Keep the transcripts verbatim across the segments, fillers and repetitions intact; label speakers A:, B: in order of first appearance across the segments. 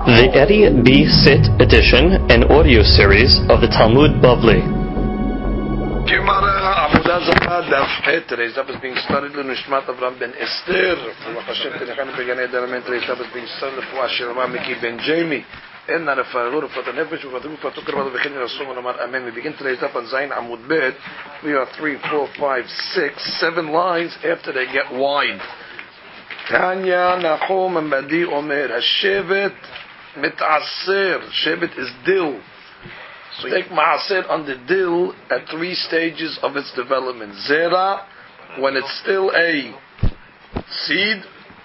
A: The Eddie B. Sit edition and audio series of the Talmud Bavli.
B: Gemara Avodah Zarah Daf Het. Today's daf is being studied in Nishmat Avram ben Esther. For Hashem Tenechanu Began Eden. Today's daf is being studied for Asher Miki ben Jamie. And not a farur for the nefesh for the for tukar the beginning of Suman Amar Amen. We begin today's daf on Zayin Amud Bet. We are three, four, five, six, seven lines after they get wide. Tanya Nahum Madi Omer Hashevet Mitaser. Shevet is dill. So you take Maaser on the dill at three stages of its development. Zera, when it's still a seed.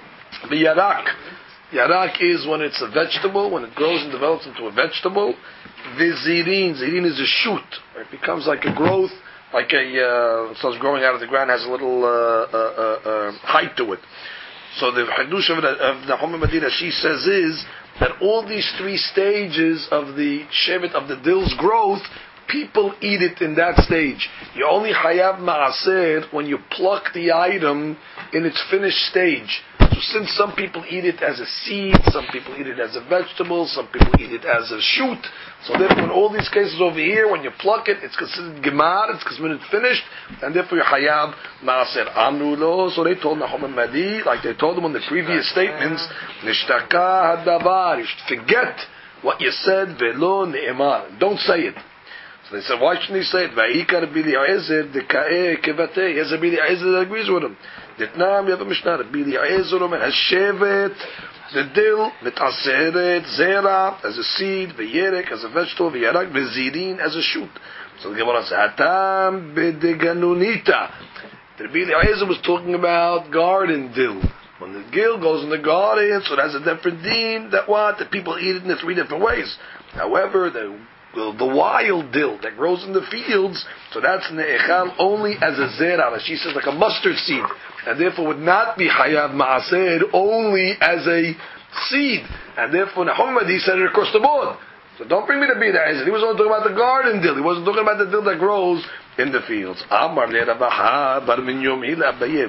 B: Yarak. Yarak is when it's a vegetable, when it grows and develops into a vegetable. Vizirin. Zirin is a shoot. It becomes like a growth, like a, uh, starts growing out of the ground, has a little uh, uh, uh, uh, height to it. So the Hadush of, of Nahum Madina, she says, is that all these three stages of the shevet of the dill's growth, people eat it in that stage. You only hayav ma'aser when you pluck the item in its finished stage. So since some people eat it as a seed, some people eat it as a vegetable, some people eat it as a shoot, so therefore in all these cases over here, when you pluck it, it's considered gemar, it's considered finished, and therefore you hayav ma'aser anulo. So they told Nahum and Madi, like they told them in the previous statements, nishtaka hadavar, you should forget what you said, velo ne'emar, don't say it. So they said, why shouldn't he say it? Va'ikar bili ha'ezer deka'eh kevateh. Yezer bili ha'ezer agrees with him. Ditnam, we have a Mishnah, bili ha'ezer omer hashevet, the dill, mitaseret, zera, as a seed, v'yerek, as a vegetable, v'yarak, v'zirin, as a shoot. So the Gemara says, hatam bedeganunita. The bili ha'ezer was talking about garden dill. When the dill goes in the garden, so it has a different deen, that what? The people eat it in three different ways. However, the the wild dill that grows in the fields, so that's ne'echal only as a zera, as she says, like a mustard seed, and therefore would not be hayav ma'aser only as a seed, and therefore Nahum Madi said it across the board. So don't bring me to be that. He was only talking about the garden dill. He wasn't talking about the dill that grows in the fields. Amar le Rabaha bar Minyom ila Abaye.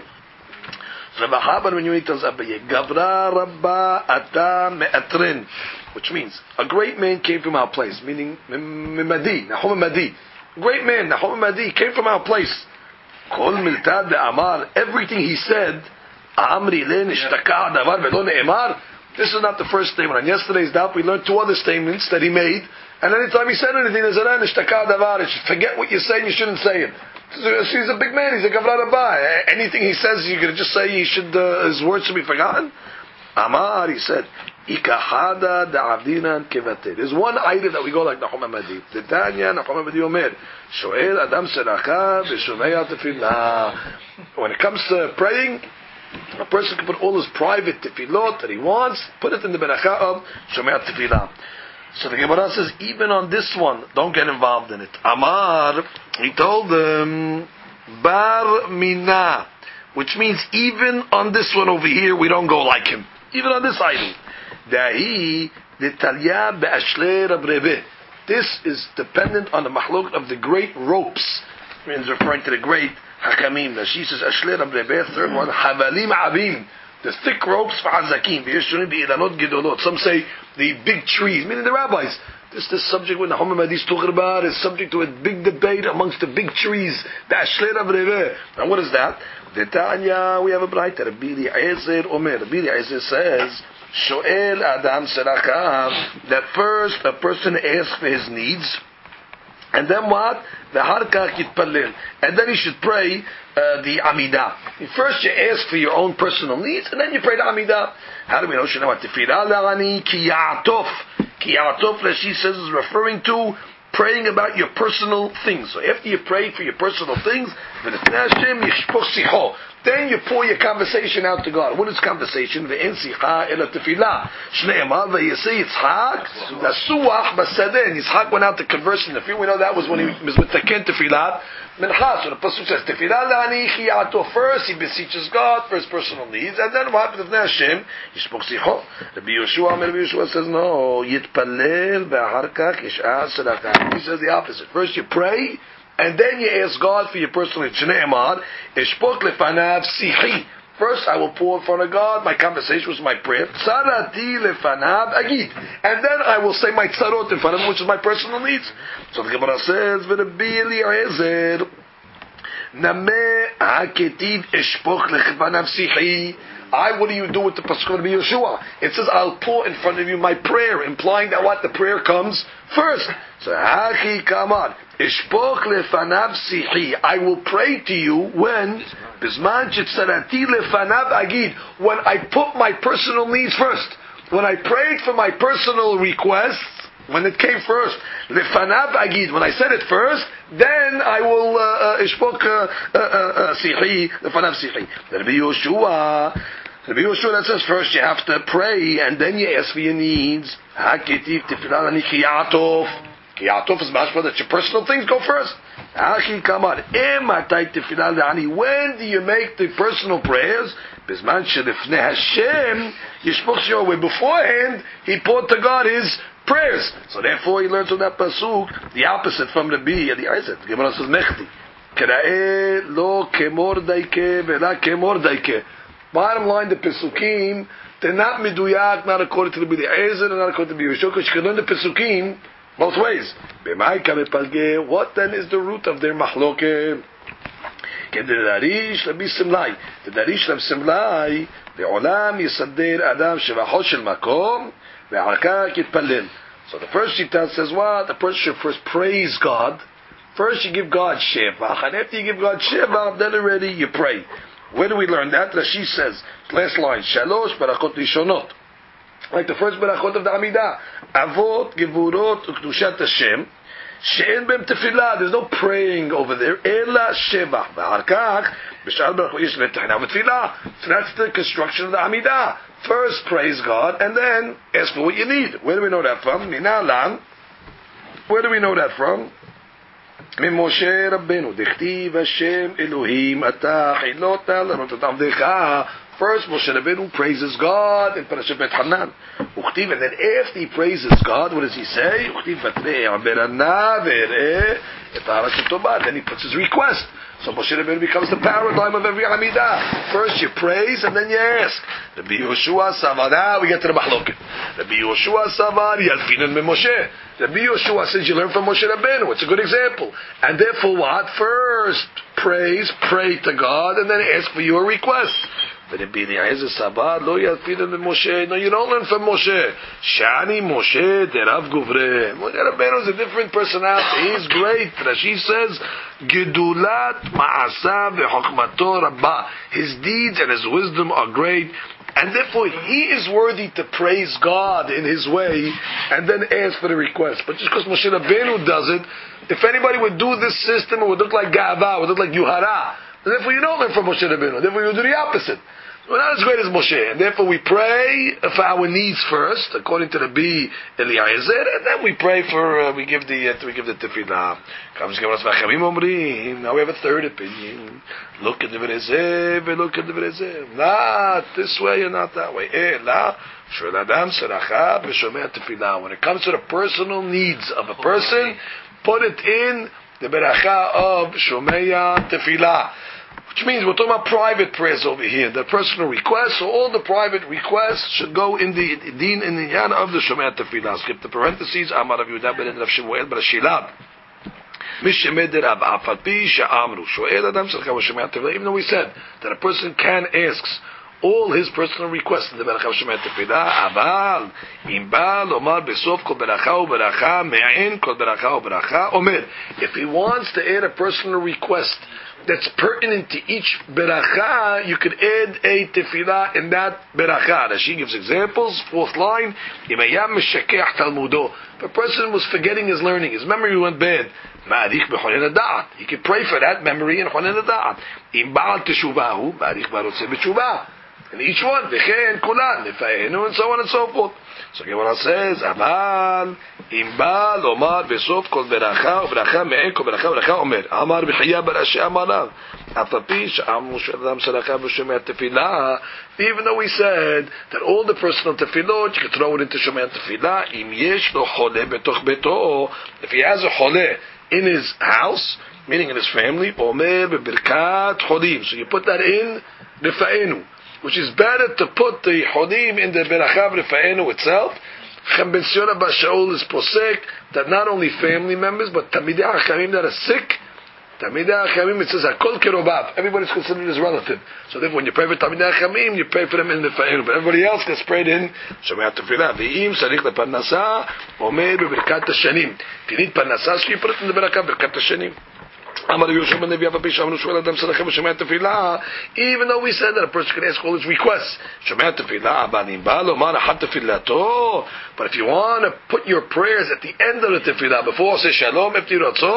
B: Rabaha bar Minyom tells Abaye, Gavra Rabba ata me'atrin. Which means, a great man came from our place, meaning Madi, Nahum Madi. Great man, Nahum Madi, came from our place. Kol miltad amar, everything he said, Amri le nishtaka davar velo ne'emar. This is not the first statement. On yesterday's daf, we learned two other statements that he made, and anytime he said anything, there's an nishtaka davar. You should forget what you're saying, you shouldn't say it. He's a big man, he's a gavra rabba. Anything he says, you're going to just say he should, uh, his words should be forgotten? Amar, he said, Ikahada da'avdinan kevate. There's one item that we go like Nahum Madi. The Tanya Nahum Madi Omer. Shoel Adam Seracha v'shomei tefillah. When it comes to praying, a person can put all his private tefillot that he wants, put it in the beracha of shomei tefillah. So the Gemara says, even on this one, don't get involved in it. Amar, he told them, Bar Mina, which means even on this one over here, we don't go like him. Even on this item. Dahi detalya be'ashle Rab Rebbe. This is dependent on the mahluk of the great ropes. It means referring to the great hakamim. Now she says ashle Rab Rebbe. Third one, havalim avim. The thick ropes for hazakim. Some say the big trees, meaning the rabbis. This this subject when Nahum Madi is talking about is subject to a big debate amongst the big trees. The ashle Rab Rebbe. Now what is that? The Tanya, we have a bright Rabbi Eliezer Omer. Rabbi Eliezer says, Shoel Adam Serachav, that first a person asks for his needs, and then what? The Harkach Yitpalil. And then he should pray uh, the Amidah. First you ask for your own personal needs, and then you pray the Amidah. How do we know? Shenamah Tefillah La'ani Ki Ya'atof. Ki Ya'atof, Rashi says, is referring to praying about your personal things. So after you pray for your personal things, then you pour your conversation out to God. What is conversation? Yitzhak went out to converse in the field. We know that was when he was with the Ken Tefillah. Mincha. So the Pasuk says, Tefillah la'ani chiyato. First he beseeches God for his personal needs, and then what happens? Hashem, yishpok sicho. Rabbi Yeshua, Rabbi Yeshua says, no, yitpalel ve'aharkach yish'ah tzedakah. He says the opposite. First you pray, and then you ask God for your personal needs. Shneimar, ishpok lefanav sichi. First, I will pour in front of God my conversation, which is my prayer. Tzarati lefanav agid. And then I will say my tzarot in front of him, which is my personal needs. So the Gemara says, V'Rabbi Eliezer, Nameh ha'ketiv eshpoch lechvanav sichi. I, what do you do with the pasuk of Yeshua? It says, I'll pour in front of you my prayer, implying that what? The prayer comes first. So, Hachi Kamad, Ishpoch lefanav sihi. I will pray to you when, Bisman chitzarati lefanav agid, when I put my personal needs first. When I prayed for my personal requests, when it came first, lefanav agid, when I said it first, then I will, Ishpoch sihi, lefanav sihi. That'll be Yeshua. Rabbi Yoshua, that says first you have to pray and then you ask for your needs. Haketiv tefillah ani kiyatov. Kiyatov is mashma that your personal things go first. Hachi kamad. Ematay tefillah ani. When do you make the personal prayers? Bisman shelifnei Hashem yishpoch shor. Beforehand he poured to God his prayers. So therefore he learns from that pasuk the opposite from Rabbi Eliezer. The Gemara says mechti. K'ra'eh lo kemordaike vela kemordaike. Bottom line, the Pesukim, they're not miduyak, not according to the Rabbi Eliezer, and not according to the Yeshua, because you can learn the Pesukim both ways. What then is the root of their mahloke? The Darish Rabbi Simlai. The Darish Rabbi Simlai, Ve'olam yisadir adam shevacho shel makom, ve'alkak yitpalel. So the first shita says what? The person should first praise God. First you give God shevach, and after you give God shevach, then already you pray. Where do we learn that? Rashi says, last line, Shalosh Barachot Rishonot. Like the first Barachot of the Amidah. Avot, Gevurot, Ukdushat Hashem. She'en bem tefillah. There's no praying over there. Ela Shevach. V'harkach, B'shal Barachot Yish V'techna V'tefillah. So that's the construction of the Amidah. First praise God, and then ask for what you need. Where do we know that from? Minalan. Where do we know that from? ממשה רבנו, דכתיב השם אלוהים, אתה חילותה לראות את עבדך. First, Moshe Rabbeinu praises God in Parashat Bet Hanan. Uchtiv, and then after he praises God, what does he say? Uchtiv vatrei aberana vere et ha'aretz tobah. Then he puts his request. So Moshe Rabbeinu becomes the paradigm of every Amidah. First you praise and then you ask. Rabbi Yoshua Savar. Now we get to the Mahloket. Rabbi Yoshua Savar Yalfinan me Moshe. Rabbi Yoshua says you learn from Moshe Rabbeinu. It's a good example. And therefore what? First praise, pray to God, and then ask for your request. But it be the Eliezer Sabar, lo yalfinan me Moshe. No, you don't learn from Moshe. Shani Moshe derav guvre. Moshe Rabbeinu is a different personality. He's great. Rashi says, Gedulat ma'asav ve'chokmato rabbah. His deeds and his wisdom are great. And therefore, he is worthy to praise God in his way and then ask for the request. But just because Moshe Rabbeinu does it, if anybody would do this system, it would look like Ga'ava, it would look like Yuhara. And therefore, you don't learn from Moshe Rabbeinu. Therefore, you do the opposite. We're not as great as Moshe, and therefore we pray for our needs first, according to the Rabbi Eliezer, and then we pray for uh, we give the uh, we give the tefillah. Now we have a third opinion. Look at the Verezev, look at the Verezev. Not this way and not that way. When it comes to the personal needs of a person, put it in the beracha of Shomeya Tefillah. Which means we're talking about private prayers over here, the personal requests. So all the private requests should go in the din in the yan of the Shomei Tefillah. Skip the parentheses. Amar Rav Yehuda ben Rav Shemuel bar Shilab. Mishemeder Ab Afapi Sha'amru Shoel Adam Tzarcha Shomei Tefillah. Even though we said that a person can ask all his personal requests in the beracha of Shomei Tefillah, aval im ba lomar besof kol beracha uberacha me'ain kol beracha uberacha omer. If he wants to add a personal request that's pertinent to each beracha, you could add a tefillah in that beracha. Rashi gives examples. Fourth line, if a person was forgetting his learning, his memory went bad, he could pray for that memory in Chonen Hada'at. And each one, v'chen kulan, nefa'enu, and so on and so forth. So Gemara says, Amal, imba lomar besof kol beracha, beracha me'en kol beracha, beracha omer. Amar b'chiyah barashi amarav. Afapi sha'amu sh'adam salacha b'shomei tefillah. Even though we said that all the personal tefillot, you can throw it into shomei tefillah, im yesh lo chole betoch beto. If he has a chole in his house, meaning in his family, omer b'birkat cholim. So you put that in Rifa'enu, which is better to put the Hodim in the Berachav Rifa'enu itself. Chem Ben Sion Abba Shaul is posek that not only family members, but Tamidei Hachamim that are sick, Tamidei Hachamim, it says Hakol Kerobav, everybody's considered as relative. So therefore, when you pray for Tamidei Hachamim, you pray for them in the Rifa'enu, but everybody else gets prayed in Shomei Tefillah. Ve'im Sarich LeParnasa, Omer Beberkat HaShanim. If you need Parnasa, so you put it in the Berachav Berkat HaShanim. Even though we said that a person can ask all his requests, but if you want to put your prayers at the end of the tefillah before say shalom, then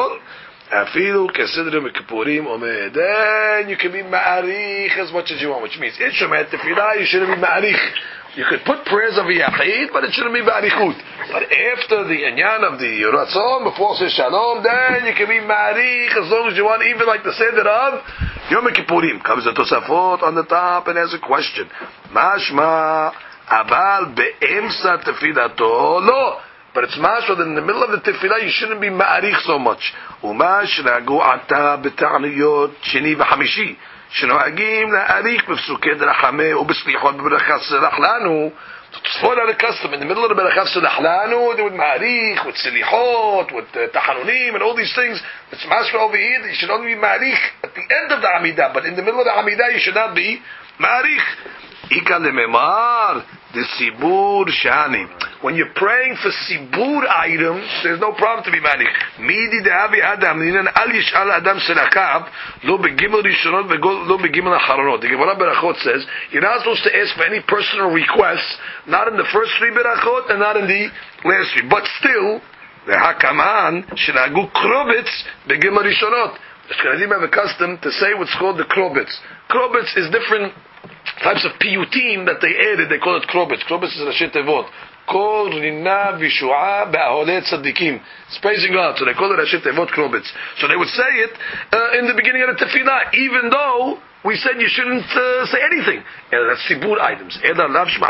B: you can be ma'arich as much as you want, which means in shomet tefillah you shouldn't be ma'arich. You could put prayers of Yachid, but it shouldn't be Ba'arichut. But after the Inyan of the Ratzon, before say Shalom, then you can be Ma'arich as long as you want, even like the Seder of Yom Kippurim. Comes the Tosafot on the top and has a question. Mashma Abal Be'emsa Tefilato. No. But it's mashma that in the middle of the tefillah you shouldn't be Ma'arich so much. Umash Ragu Ata B'Ta'niyot Sheni V'Hamishi. שנוהגים להאריך בפסוקי דרחמי ובסליחות בברכה סלח לנו. To follow the custom in the middle of the ברכה סלח לנו, they would מעריך with סליחות, with uh, תחנונים and all these things. It's mashma over here that you should only be מעריך at the end of the Amidah, but in the middle of the Amidah you should not be מעריך. Ika lememar the sibur shani. When you're praying for sibur items, there's no problem to be manik. Midi de'avi adam ninan al yishal adam selakav lo begimel rishonot lo begimel acharonot. The Gemara Berachot says you're not supposed to ask for any personal requests, not in the first three Berachot and not in the last three. But still, the hakaman shenagu krobitz begimel rishonot. The Ashkenazim have a custom to say what's called the krobitz. Krobitz is different types of piyutim that they added. They call it krobitz. Krobitz is Rashi Tevot. Kol Rina Vishua Ba'aholet Tzadikim. It's praising God. So they call it Rashi Tevot krobitz. So they would say it uh, in the beginning of the tefillah, even though we said you shouldn't uh, say anything. And that's sibur items. When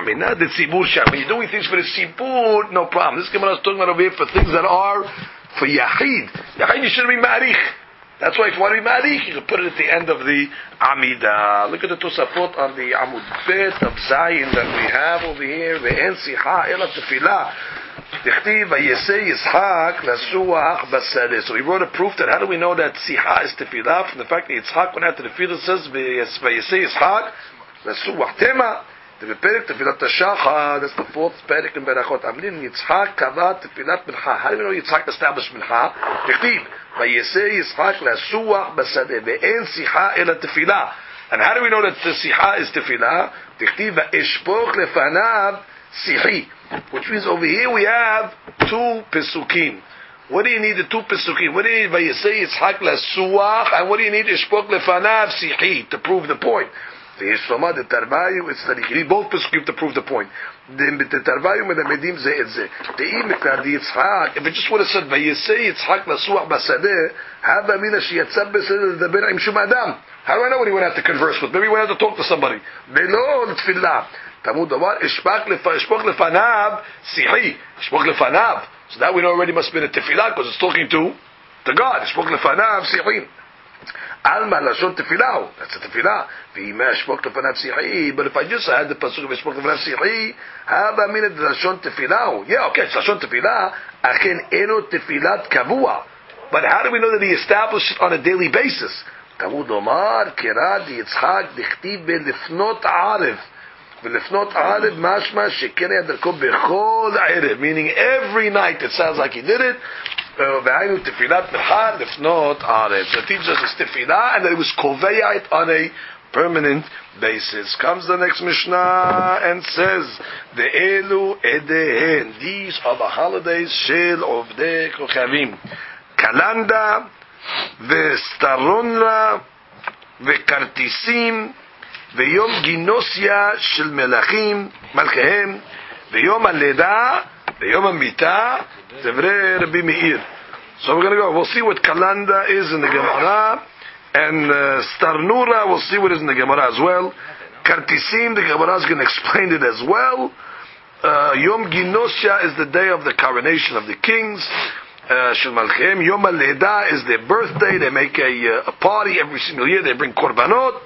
B: you're doing things for the sibur, no problem. This Gemara is talking about over here for things that are for Yahid. Yahid, you shouldn't be Ma'arich. That's why if you want to be Ma'arich, you can put it at the end of the Amidah. Look at the Tosafot on the Amud Bet of Zayin that we have over here. Ve'en sicha ela tefillah. Dichtiv vayesei Yitzchak lasuach basadeh. So he wrote a proof that how do we know that sicha is tefillah? From the fact that Yitzchak went out to the field and says vayesei Yitzchak lasuach tema. The Perek Tefilat Shachar, that's the fourth Perek in Berachot. Amrin Yitzchak kavat Tefilat Mincha. How do we know Yitzchak established Mincha? Dichtiv vayesei Yitzchak lasuach basadeh ve'en sicha ela tefillah. And how do we know that the sicha is tefillah? Dichtiv va'eshpoch lefanav sihi. Which means over here we have two pesukim. What do you need the two pesukim? What do you need vayesei Yitzchak lasuach? And what do you need eshpoch lefanav sihi to prove the point? The Yishloma, the Tarvayu, it's that you need both pesukim to prove the point. The Tarvayu melamedim ze et ze. The Imekar, the Yitzchak, if it just would have said vayesei Yitzchak lasuach basadeh, hava mina sheyatzab basadeh ledaber im shum adam. How do I know what he would have to converse with? Maybe he would have to talk to somebody. Velo l'tfilah. Tamud davar ishpach lefanav sihi. Ishpach lefanav. So that we know already must be a tefillah because it's talking to to God. Ishpach lefanav sihi. Alma lashon tefillah. That's a tefillah. V'imeh ishpach lefanav sihi. But if I just had the pasuk of ishpach lefanav sihi, hava min lashon tefillah. Yeah, okay, it's lashon tefillah. Achen eno tefilat kavua. But how do we know that he established it on a daily basis? Tamud omar kirad Yitzchak dichtiv belifnot arev. Belifnot arev mashma shekene adarko bechol arev. Meaning every night it sounds like he did it. V'aynu tefilat b'char lifnot arev. So it teaches us it's tefillah and that it was koveya it on a permanent basis. Comes the next Mishnah and says, De'elu edehen. These are the holidays shel ovdei kochavim. Kalanda וסטרונרה וכרטיסים ויום גינוסיה של מלכים מלכיהם ויום הלידה ויום המיטה דברי רבי מאיר. So we're going to go, we'll see what Kalanda is in the Gemara, and uh, Starnura, we'll see what is in the Gemara as well. Kartisim, the Gemara is going to explain it as well. uh, Yom Ginosia is the day of the coronation of the kings. Shel Malchem. Yom HaLeda is their birthday. They make a, uh, a party every single year. They bring korbanot.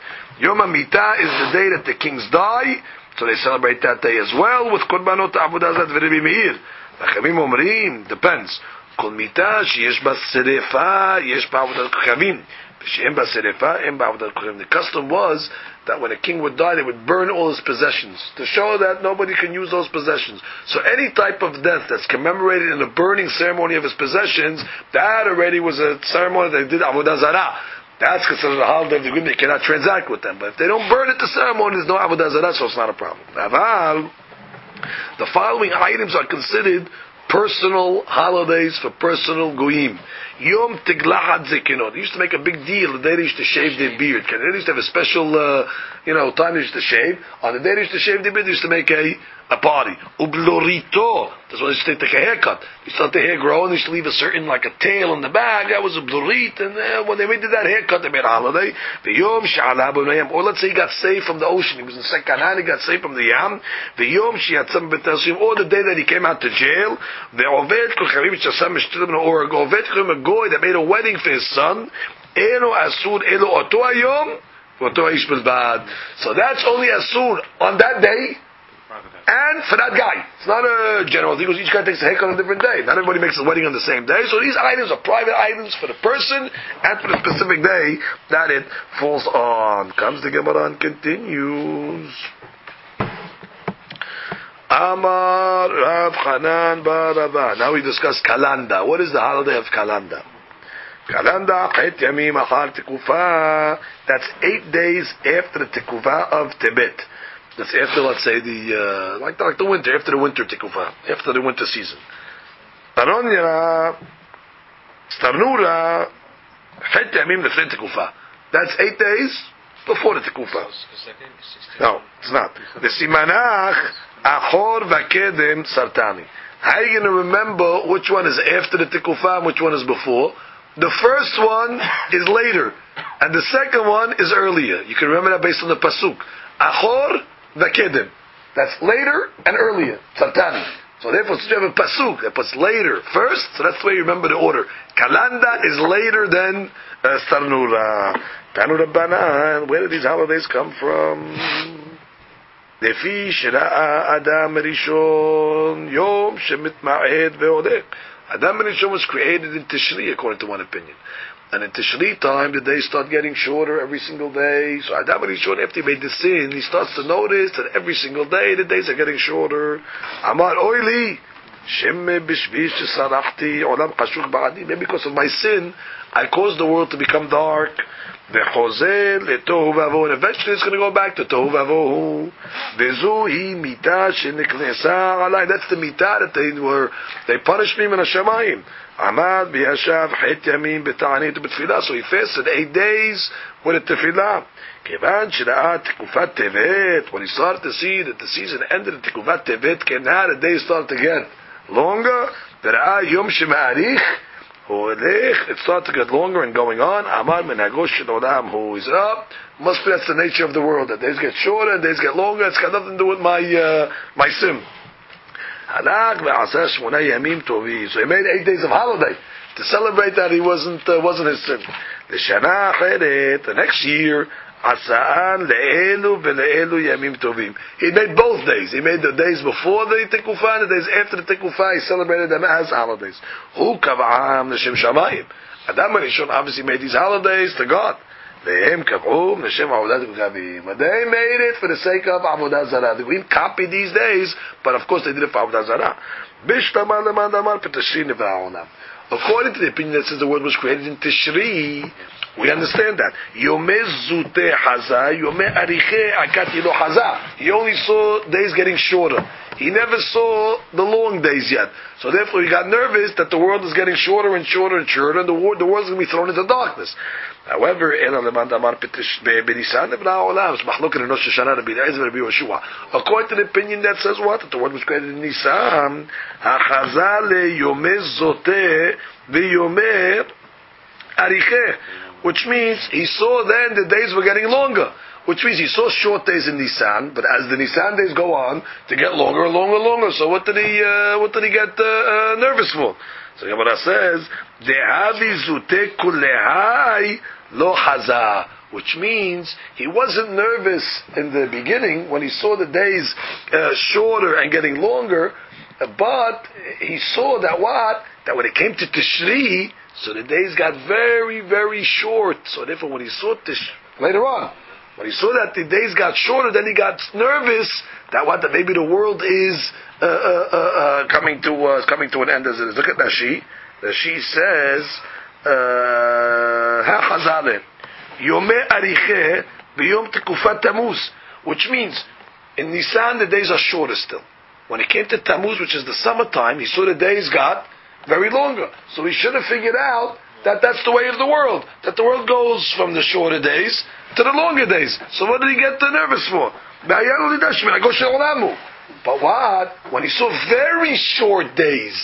B: Yom HaMitah is the day that the kings die, so they celebrate that day as well with Korbanot Avodah Zarah v'Rebbi Meir. Chachamim Omrim, depends. Kol Mitah sheyesh ba serefa, yesh ba Avodat Kochavim. V'she'em ba serefa, em ba Avodat Kochavim. The custom was that when a king would die, they would burn all his possessions to show that nobody can use those possessions. So any type of death that's commemorated in the burning ceremony of his possessions, that already was a ceremony that they did Avodah Zarah. That's considered a holiday of the agreement. They cannot transact with them. But if they don't burn it, the ceremony is no Avodah Zarah, so it's not a problem. Aval, the following items are considered personal holidays for personal goyim. Yom Tiglachat Zekinot. They used to make a big deal the day they used to shave their beard. They used to have a special, uh, you know, time they used to shave. On the day they used to shave their beard, they used to make a, a party. Ublorito. That's why they used to take a haircut. They used to let the hair grow and they used to leave a certain, like a tail in the back. That was a blorit. And uh, when they did that haircut, they made a holiday. The Yom Sha'ala B'nayam. Or let's say he got saved from the ocean. He was in Sekanan, he got saved from the Yam. The Yom Shi'atzam B'Tasim. Or the day that he came out to jail. The Oved Kochavim Shasam Mishtilim or Oved Kochavim Goy that made a wedding for his son. Elo Asur Elo Oto Ayom Oto Ish B'Bad. So that's only Asur on that day. And for that guy, it's not a general thing because each guy takes a haircut on a different day. Not everybody makes a wedding on the same day. So these items are private items for the person and for the specific day that it falls on. Comes the Gemara and continues. Amar Rav Chanan bar Rava. Now we discuss Kalanda. What is the holiday of Kalanda? Kalanda Chet Yamim Achar Tekufa. That's eight days after the Tekufa of Tebet. That's after, let's say, the uh, like, like the winter, after the winter Tekufa, after the winter season. Taronya Starnura Chet Yamim Lefnei Tekufa. That's eight days before the Tekufa. No, it's not. The Simanach Achor Vakedem Sartani. How are you going to remember which one is after the Tekufa and which one is before? The first one is later, and the second one is earlier. You can remember that based on the pasuk. Achor Vakedem. That's later and earlier. Sartani. So therefore, since you have a pasuk that puts later first, so that's the way you remember the order. Kalanda is later than uh, Starnura. Tanura Banan. Where do these holidays come from? Defi Shira'a Adam Rishon Yom Shemit Ma'ed Ve'odek. Adam Rishon was created in Tishri, according to one opinion. And in Tishri time, the days start getting shorter every single day. So Adam Rishon, after he made the sin, he starts to notice that every single day, the days are getting shorter. Amar Oili Shemme Bishvish Sarachti Olam Kashuk Ba'adi. Maybe because of my sin, I caused the world to become dark. And eventually it's going to go back to Tohu Vavohu. That's the mitah that they were, they punished me in Hashemayim. Amad b'yashav chet yamim b'ta'anit b'tfilah. So he fasted eight days with a tefillah. Kevan shira'at tikufat tevet. When he started to see that the season ended at tikufat tevet, now the days start to get longer. V'ra'ah yom shema'arich. It starts to get longer and going on. Amar menagosh olam, who is up. Must be that's the nature of the world. That days get shorter and days get longer. It's got nothing to do with my uh, my sim. So he made eight days of holiday to celebrate that he wasn't uh, wasn't his sin. The next year. Asa'an le'elu ve'le'elu yamim tovim. He made both days. He made the days before the Tekufa and the days after the Tekufa. He celebrated them as holidays. Hu kav'am l'shem shamayim. Adam Rishon obviously made these holidays to God. Ve'hem kav'um l'shem avodat kochavim. But they made it for the sake of avodat zarah. The Green copied these days, but of course they did it for avodat zarah. Bishtamar leman damar p'tashri nevra'onam. According to the opinion that says the word was created in Tishri, we understand that. Yomeh zute haza, yomeh ariche akati lo haza. He only saw days getting shorter. He never saw the long days yet. So therefore he got nervous that the world is getting shorter and shorter and shorter, and the world, the world is going to be thrown into darkness. However, according to the opinion that says what? That the word was created in Nisan. Hachaza le yomeh zote v'yomeh ariche. Which means he saw then the days were getting longer. Which means he saw short days in Nisan, but as the Nisan days go on, to get longer and longer and longer. So what did he, uh, what did he get uh, uh, nervous for? So Gemara says, "Dehavi zute kulehai lo haza." which means he wasn't nervous in the beginning when he saw the days uh, shorter and getting longer, but he saw that what? That when it came to Tishri, so the days got very, very short. So therefore when he saw Tish, later on, when he saw that the days got shorter, then he got nervous that what? That maybe the world is uh, uh, uh, uh, coming to uh, coming to an end as it is. Look at Rashi. Rashi says, Ha Chazale, Yomei Ariche b'Yom Tekufat Tammuz, which means in Nisan the days are shorter still. When it came to Tammuz, which is the summertime, he saw the days got very longer. So he should have figured out that that's the way of the world. That the world goes from the shorter days to the longer days. So what did he get nervous for? But what? When he saw very short days,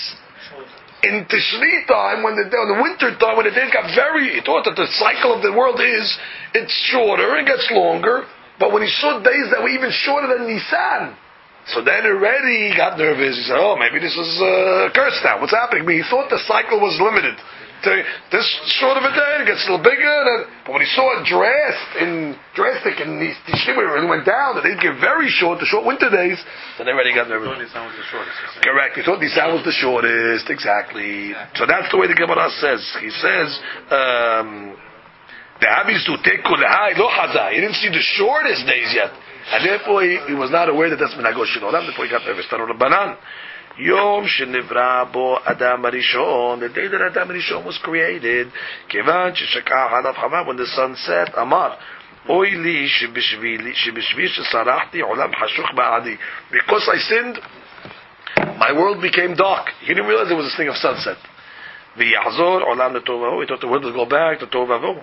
B: in Tishri time, when the, in the winter time, when the days got very, he thought that the cycle of the world is, it's shorter, it gets longer, but when he saw days that were even shorter than Nisan, so then already he got nervous. He said, oh, maybe this is a uh, curse now. What's happening? But he thought the cycle was limited. To this short of a day, it gets a little bigger. And, but when he saw it drastic in, drastic in these Tishri, it really went down. The days get very short, the short winter days, then already got nervous.
C: He thought Nisan was the shortest.
B: Correct. He thought Nisan was the shortest. Exactly. So that's the way the Gemara says. He says, um, the Habis to take kulahai lo haza. He didn't see the shortest days yet. And therefore he, he was not aware that that's Menago Shinolam. Therefore he got nervous. Tarot Banan. Yom Shenivra Bo Adam Arishon. The day that Adam Arishon was created. Kevan Sheshakah Halav Hava. When the sun set. Amar. Oy li shebishvi shesarachti olam hashuch ba'adi. Because I sinned, my world became dark. He didn't realize there was this thing of sunset. V'yachzor olam letovahu. He thought the world would go back to tovahu.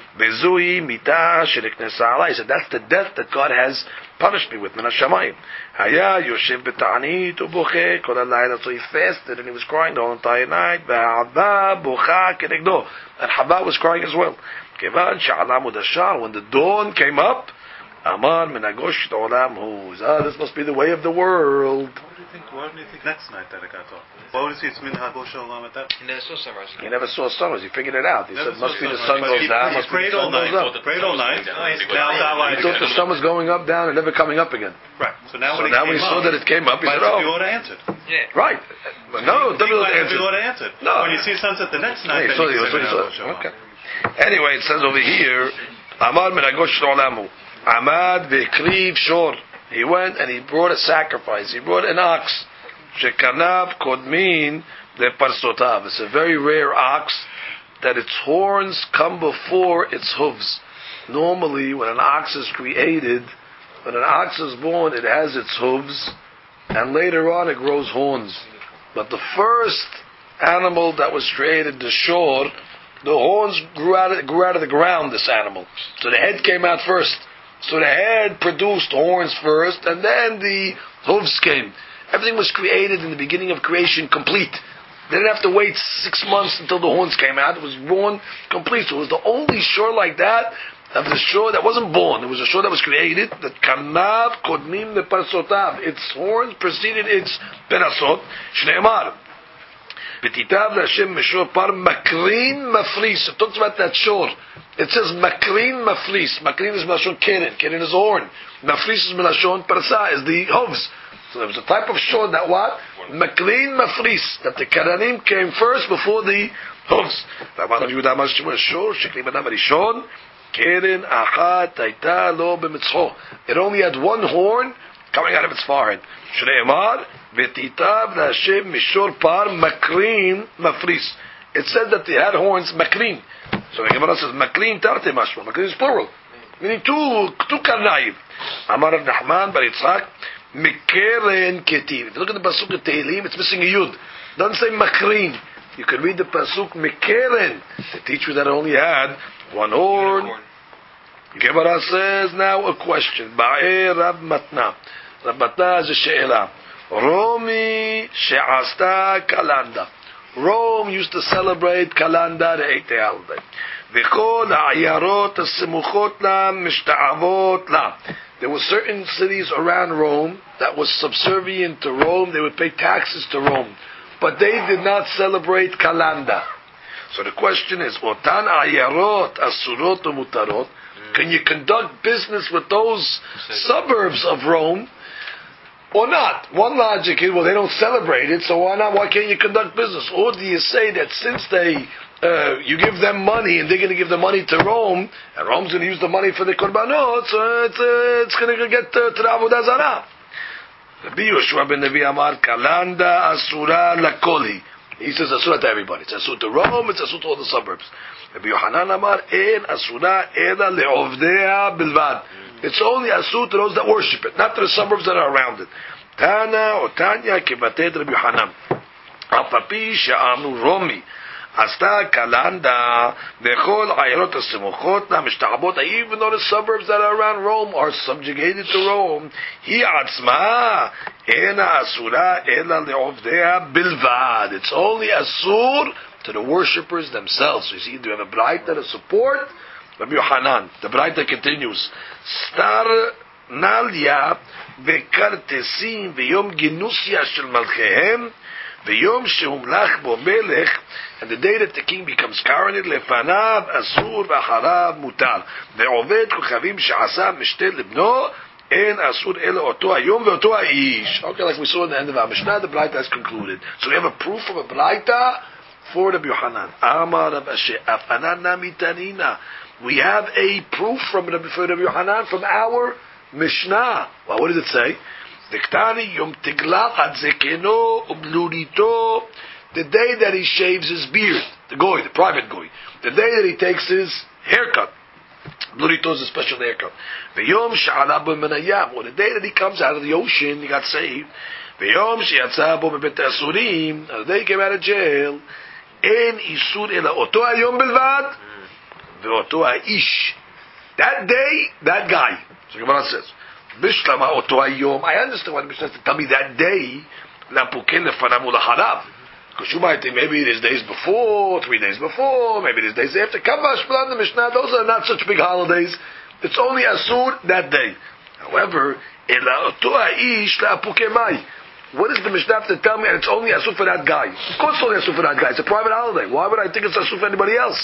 B: Bezui mita sheneknesa alai. He said, that's the death that God has punished me with. Min hashamayim. Haya yoshev beta'anit uboche kol halayla. So he fasted and he was crying the whole entire night. Ve'hava bocha kenegdo. And Hava was crying as well. Kevan she'ala mudashar. When the dawn came up, Amar menagosh olam hu. Ah, this must be the way of the world.
C: What do you think? What do you think next night that it got off? What would you see? It's minha bosha olam at that.
D: He never saw sunrise.
B: He never saw sunrise. He figured it out. He
C: Never
B: said, must be the
C: sunrise.
B: sun goes
C: He-
B: down.
C: he
B: Must be
C: prayed
B: the
C: all
B: sun
C: night.
B: goes up.
C: Prayed all night. Now
B: He thought the sun was going up, down, and never coming up again.
C: Right. So now
B: So
C: when,
B: now
C: it
B: when he
C: came
B: saw
C: up,
B: that it came up, he
C: why
B: said,
C: did the
B: oh,
C: order answered?
D: Yeah.
B: right. But no,
C: He
B: double
C: might have
B: answer.
C: the order answered.
B: No.
C: When you see sunset the next night,
B: Yeah,
C: then
B: he saw-
C: you
B: he
C: can
B: saw-
C: say
B: he saw-
C: minha bosha
B: Okay.
C: olam.
B: Anyway, it says over here, Amar menagosh olamu. Amad ve'kriv shor. He went and he brought a sacrifice. He brought an ox. Shekanav kodmin leparsotav. It's a very rare ox that its horns come before its hooves. Normally, when an ox is created, when an ox is born, it has its hooves, and later on it grows horns. But the first animal that was created, the shor, the horns grew out of, grew out of the ground, this animal. So the head came out first. So the head produced horns first, and then the hooves came. Everything was created in the beginning of creation complete. They didn't have to wait six months until the horns came out. It was born complete. So it was the only shore like that, of the shore that wasn't born. It was a shore that was created, that kanav kodmim leparsotav. Its horns preceded its penasot. Shneimar. V'titav l'Hashem meshor par makrin mafris. It talks about that shore. It says makrin mafris. Makrin is melashon keren. Keren is horn. Mafris is melashon parsa, is the hooves. So there was a type of shore that what? Makrin mafris. That the keranim came first before the hooves. V'amar Yehuda Amar Shmuel shor sheklim adam rishon keren achat hayta lo b'mitzcho. It only had one horn coming out of its forehead. Shneimar v'titav l'Hashem mishor par makrin mafris. It said that they had horns makrin. So the Gemara says makrin tarte mashma. Makrin is plural, meaning two two karnayim. Amar Rav Nachman bar Yitzchak mikeren ketiv. If you look at the pasuk of Tehillim, it's missing a yud. It doesn't say makrin. You can read the pasuk mikeren. The teacher that only had one horn. Gemara says now a question. Ba'e Rav Matna. Rav Matna is a she'ela. Romi she'asta kalanda. Rome used to celebrate kalanda, the eighth day holiday. V'chol ha'ayarot ha'semuchot la mishta'avot la. There were certain cities around Rome that was subservient to Rome. They would pay taxes to Rome, but they did not celebrate kalanda. So the question is, otan ayarot asurot u'mutarot. Can you conduct business with those suburbs of Rome or not? One logic is, well, they don't celebrate it, so why not? Why can't you conduct business? Or do you say that since they, uh, you give them money and they're going to give the money to Rome, and Rome's going to use the money for the korbanot, so it's, uh, it's going to get uh, to the Avodah Zarah. Rabbi Yoshua ben Levi Amar Kalanda Asura Lakoli. He says Asura to everybody. It's Asura to Rome, it's Asura to all the suburbs. Rabbi Yohanan Amar En Asura Ela Le'ovdea Bilvad. It's only Asura to those that worship it, not to the suburbs that are around it. Tana or Tanya Kibatet Rabbi Yohanan. Apapi Sha'amnu Romi. Asta Kalanda Bechol Ayarot Asimuchot Na Mishtabot. Even though the suburbs that are around Rome are subjugated to Rome, Hi Atzma Ena Asura Ela Le'ovdea Bilvad. It's only Asur to the worshippers themselves. So you see, do you have a Braita to support? Rabbi Yohanan. The Braita continues. Star Nalia Bekartesim V'yom Ginusya Shel Malchehem V'yom Shehumlach Bo Melech. And the day that the king becomes coronated, Lefanav Asur V'acharav Mutar Ve'oved Kochavim She'asa Mishtel Libno En Asur Ele Oto Hayom Ve'oto Ha'ish. Okay, like we saw in the end of our Mishnah, the Braita has concluded. So we have a proof of a Braita for Rabbi Yohanan. Amar Rav Asher Afanana Mitanina. We have a proof from Rabbi Yohanan from our Mishnah. Well, what does it say? Diktani Yom Tiglach Adzekeno Ublurito. The day that he shaves his beard, the goy, the private goy. The day that he takes his haircut. Blurito is a special haircut. V'yom she'ala bo menayam. Or the day that he comes out of the ocean, he got saved. V'yom she'yatza bo bebet asurim. The day he came out of jail. En isur ela oto hayom belvad. Ve'oto ha'ish. That day, that guy. So Gemara says, Bishlama oto hayom. I understand why the Mishnah says to tell me that day. Lampuken lefanav ulacharav. Because you might think maybe there's days before, three days before, maybe there's days after. Kavash, Blan, the Mishnah, those are not such big holidays. It's only Asur that day. However, what does the Mishnah have to tell me? And it's only Asur for that guy. Of course it's only Asur for that guy. It's a private holiday. Why would I think it's Asur for anybody else?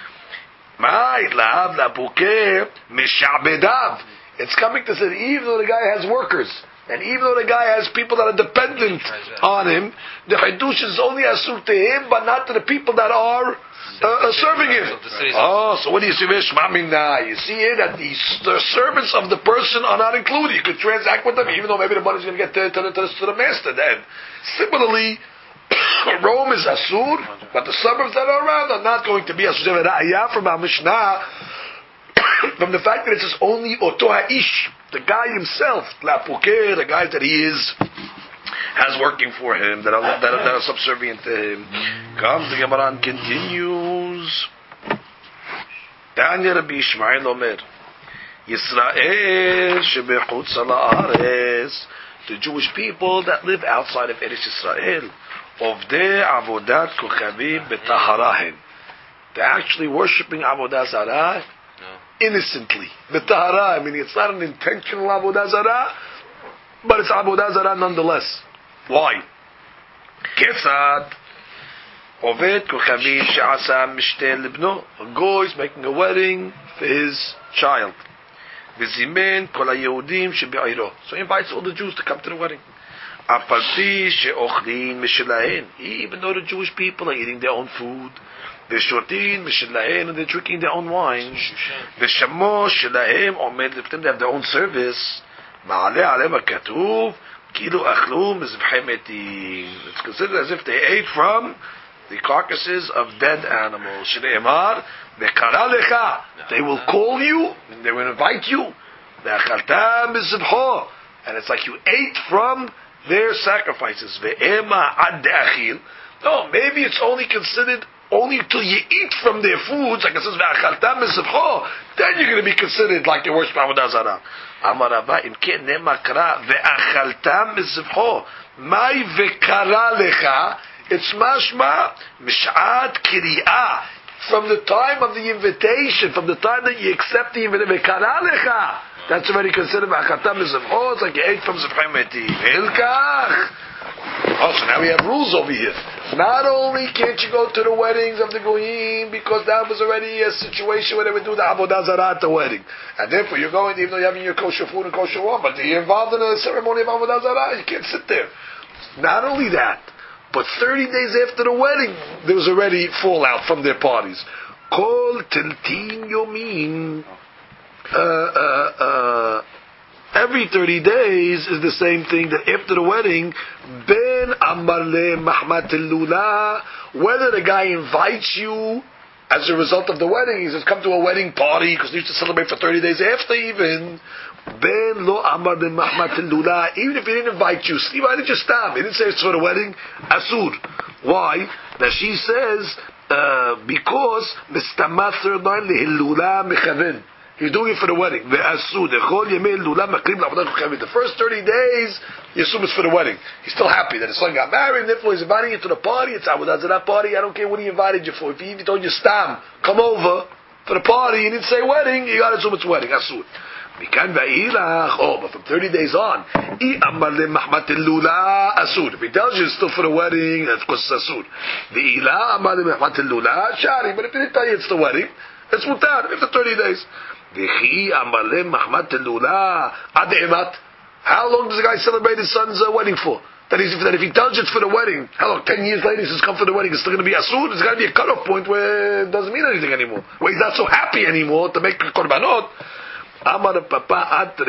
B: It's coming to say even though the guy has workers, and even though the guy has people that are dependent on him, the Chidush is only Asur to him, but not to the people that are uh, uh, serving him. Oh, so what do you see? You see here that the, the servants of the person are not included. You could transact with them, even though maybe the money's going to get to, to, to, to the master then. Similarly, Rome is Asur, but the suburbs that are around are not going to be Asur. From our Mishnah, from the fact that it says only Oto Ha'ish, the guy himself, Lapuke, the guys that he is, has working for him, that are, that are, that are subservient to him. Comes the Gemara and continues. Tanya Rabbi Ishmael Omer, Yisrael shebechutz ha'aretz, the Jewish people that live outside of Eretz Yisrael, Ovdei avodat kochavim betaharahem. They're actually worshipping Avodah Zarah innocently. Betahara, I mean, it's not an intentional Avodah Zarah, but it's Avodah Zarah nonetheless. Why? Kesad Oved Kochavi She'asa Mishtel Libno. A goy is making a wedding for his child. V'zimen kol haYehudim shebe'iro. So he invites all the Jews to come to the wedding. Afalti she'ochlin mishelahen. Even though the Jewish people are eating their own food. V'shotin mishelahen, and they're drinking their own wine. V'shamo shelahem omed liftim, they have their own service. Ma'aleh alem ha'katuv kilu achlu mizbchei metim. It's considered as if they ate from the carcasses of dead animals. Shneimar v'kara lecha, they will call you and they will invite you. V'achalta mizbcho, and it's like you ate from their sacrifices. Ve'ema ad de'achil. No, maybe it's only considered only until you eat from their foods, like it says, ve'achalta mizbcho, then you're going to be considered like you worship Avodah Zarah. Amar Rabba, im ken nema kara ve'achalta mizbcho, mai ve'kara lecha, it's mashma mish'at kiriyah, from the time of the invitation, from the time that you accept the invitation, ve'kara lecha, that's already considered ve'achalta mizbcho, it's like you ate from zivchei metim. Hilkach Oh, so now we have rules over here. Not only can't you go to the weddings of the Goyim because that was already a situation where they would do the Avodah Zarah at the wedding. And therefore you're going, even though you're having your kosher food and kosher wine, but you're involved in a ceremony of Avodah Zarah, you can't sit there. Not only that, but thirty days after the wedding, there was already fallout from their parties. Kol tiltin yomin. Uh, uh, uh, every thirty days is the same thing that after the wedding, ben amar le mahmat lula, whether the guy invites you as a result of the wedding, he says, come to a wedding party because you used to celebrate for thirty days after even, ben lo amar le mahmat lula, even if he didn't invite you, see, why did you stop? He didn't say it's for the wedding, asur. Why? That she says, uh, because mistamat third line lehilula mechaven. He's doing it for the wedding. The first thirty days, you assume it's for the wedding. He's still happy that his son got married, and therefore he's inviting you to the party. It's Avodah Zarah party. I don't care what he invited you for. If he even told you, Stam, come over for the party, and he didn't say wedding, you got to assume it's wedding. Asur. Oh, but from thirty days on, if he tells you it's still for the wedding, that's because it's asur. But if he didn't tell you it's the wedding, it's mutar after thirty days. How long does the guy celebrate his son's uh, wedding for? That, is, that if he tells you it's for the wedding, how long? Ten years later he says come for the wedding, it's still going to be asur. There's got to be a cutoff point where it doesn't mean anything anymore, where he's not so happy anymore to make korbanot. Amar Papa ad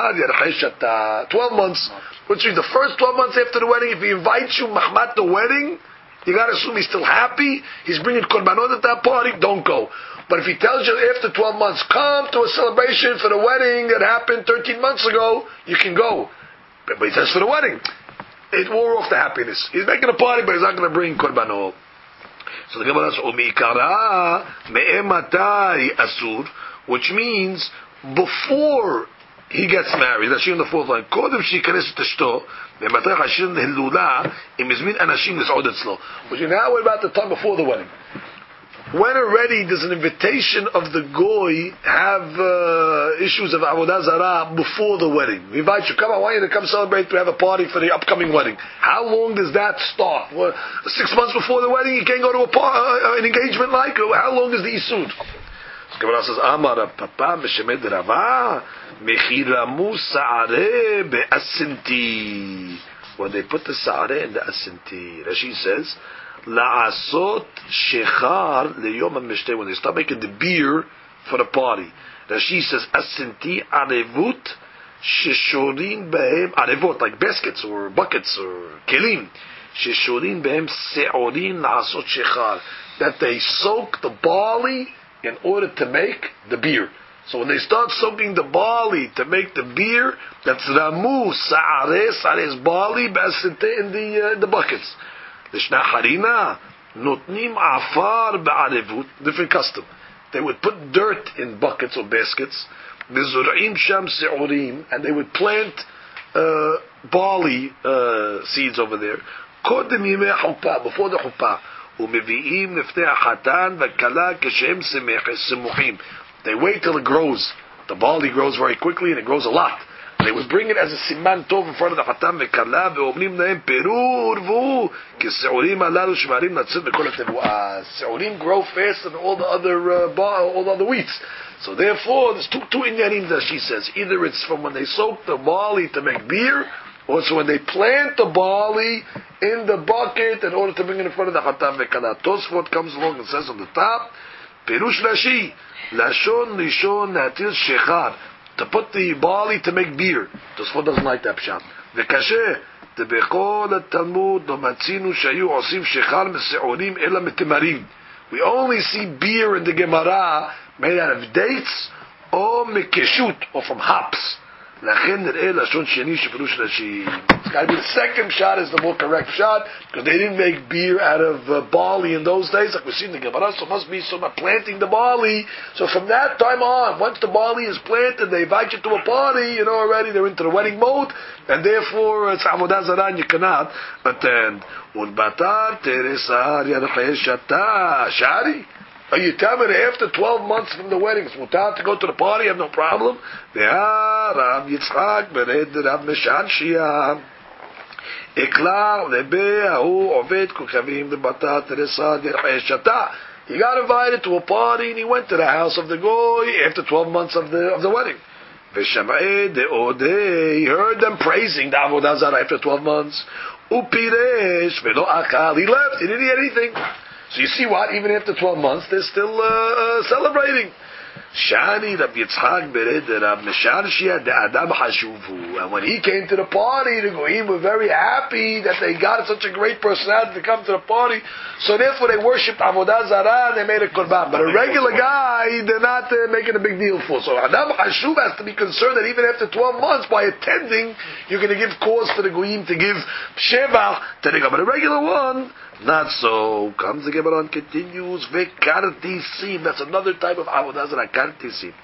B: twelve months, which means the first twelve months after the wedding, if he invites you mahmat the wedding, you got to assume he's still happy. He's bringing korbanot at that party. Don't go. But if he tells you after twelve months, come to a celebration for the wedding that happened thirteen months ago, you can go. But he says for the wedding, it wore off the happiness. He's making a party, but he's not going to bring korbanot. So the Gemara says, "Umikara me'ematai asur," which means before he gets married. That's in the fourth line. Kodem shikanes teshto me'ematai hashin hilula imizmin anashim lis'od etzlo. Which is now about the time before the wedding. When already does an invitation of the goy have uh, issues of avodah zarah before the wedding? We invite you, come, I want you to come celebrate to have a party for the upcoming wedding. How long does that start? Well, six months before the wedding, you can't go to a par- uh, an engagement like? How long is the isud? Gemara says, Amar Papa Meshemed Rava Mechiramu Sa'are Be'asinti. When they put the Sa'are in the Asinti, Rashi says, La'asot shechar leyom ha-mishteh. When they start making the beer for the party, Rashi says asinti arevut sheshorin behem arevot, like baskets or buckets or kelim sheshorin behem seorin la'asot shechar, that they soak the barley in order to make the beer. So when they start soaking the barley to make the beer, that's ramu sa'are sa'are is barley b'asinte in the uh, in the buckets. Lishna harina notnim afar ba'arevut, different custom. They would put dirt in buckets or baskets, mizur'im sham se'orim, and they would plant uh, barley uh, seeds over there. Kodem yimei chuppah, before the chuppah, umevi'im neftei hatan v'kala kashem semuchim. They wait till it grows. The barley grows very quickly and it grows a lot. They would bring it as a siman tov in front of the Hatam v'Kala ve'omrim lahem perur vu k'seurim alalu shmarim natzim v'kol hatevuah. Seurim grow faster than all the other uh, bar, all the other wheats. So therefore, there's two two inyanim that she says. Either it's from when they soak the barley to make beer, or it's when they plant the barley in the bucket in order to bring it in front of the Hatam v'Kala. Tosfot comes along and says on the top, Perush Rashi, Lashon Lishon Natir Shechar, to put the barley to make beer. Tosfot doesn't like that pshat. V'kasheh, Tebechol Talmud no matzinu shayu osim shechar meseorim ela metemarim. We only see beer in the Gemara made out of dates or mekeshut, or from hops. Lachen nir'eh lashon sheni sheperush Rashi. It's got to be the second shot is the more correct shot, because they didn't make beer out of uh, barley in those days, like we see in the Gemara. So it must be someone planting the barley. So from that time on, once the barley is planted, they invite you to a party. You know already they're into the wedding mode, and therefore it's avodah zarah and you cannot attend. Unbatar teresar yarchei shata shari. Are you telling me after twelve months from the wedding, it's mutar to go to the party? I have no problem. Rav Yitzchak bered Rav Meshanshia. Ikla lebe ahu oved kukavim lebata teresa dereshata. He got invited to a party and he went to the house of the goy after twelve months of the of the wedding. V'shama'e de'odeh, he heard them praising the avodah zarah after twelve months. Upiresh velo akal, he left, he didn't eat anything. So you see what? Even after twelve months, they're still uh, uh, celebrating. Shani Rabbi Yitzchak bered Rab Mesharshia de Adam Hashuvu. And when he came to the party, the Goyim were very happy that they got such a great personality to come to the party. So therefore they worshipped Avodah Zarah and they made a korban. But a regular guy, they're not uh, making a big deal for. So Adam Hashuv has to be concerned that even after twelve months, by attending, you're going to give cause for the Goyim to give Sheva to the guy. But a regular one, not so. Comes the Gemara and continues. Vekartisim. That's another type of avodah zarah. Kartisim.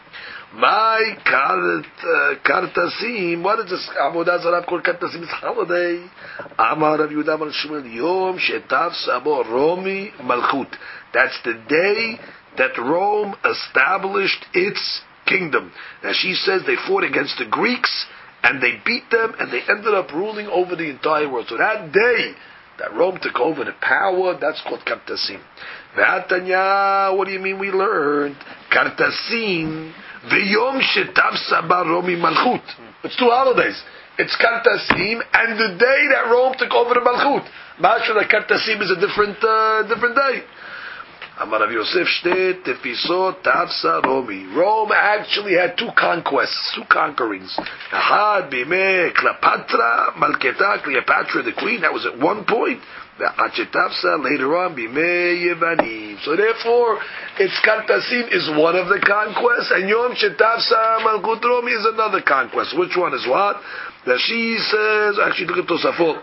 B: My kart kartasim. What is this avodah zarah called? Kartasim is holiday. Amar Rav Yehuda Bar Shmuel Yom Shetav Sabo Romi Malchut. That's the day that Rome established its kingdom. Now she says they fought against the Greeks and they beat them and they ended up ruling over the entire world. So that day that Rome took over the power, that's called Kartasim. Ve'atanya, what do you mean we learned? Kartasim, V'yom shetav Saba Romi Malchut. It's two holidays. It's Kartasim and the day that Rome took over the Malchut. Masha, the Kartasim is a different, uh, different day. Amar Rav Yosef Shtet Tefisot Tavsa Romi. Rome actually had two conquests, two conquerings. Ahad Bime Cleopatra Malketa, Cleopatra the queen. That was at one point. Achetavsa later on Bime Yevanim. So therefore, its Kartasim is one of the conquests, and Yom Shetavsa Malkut Romi is another conquest. Which one is what? That she says. Actually, look at Tosafot.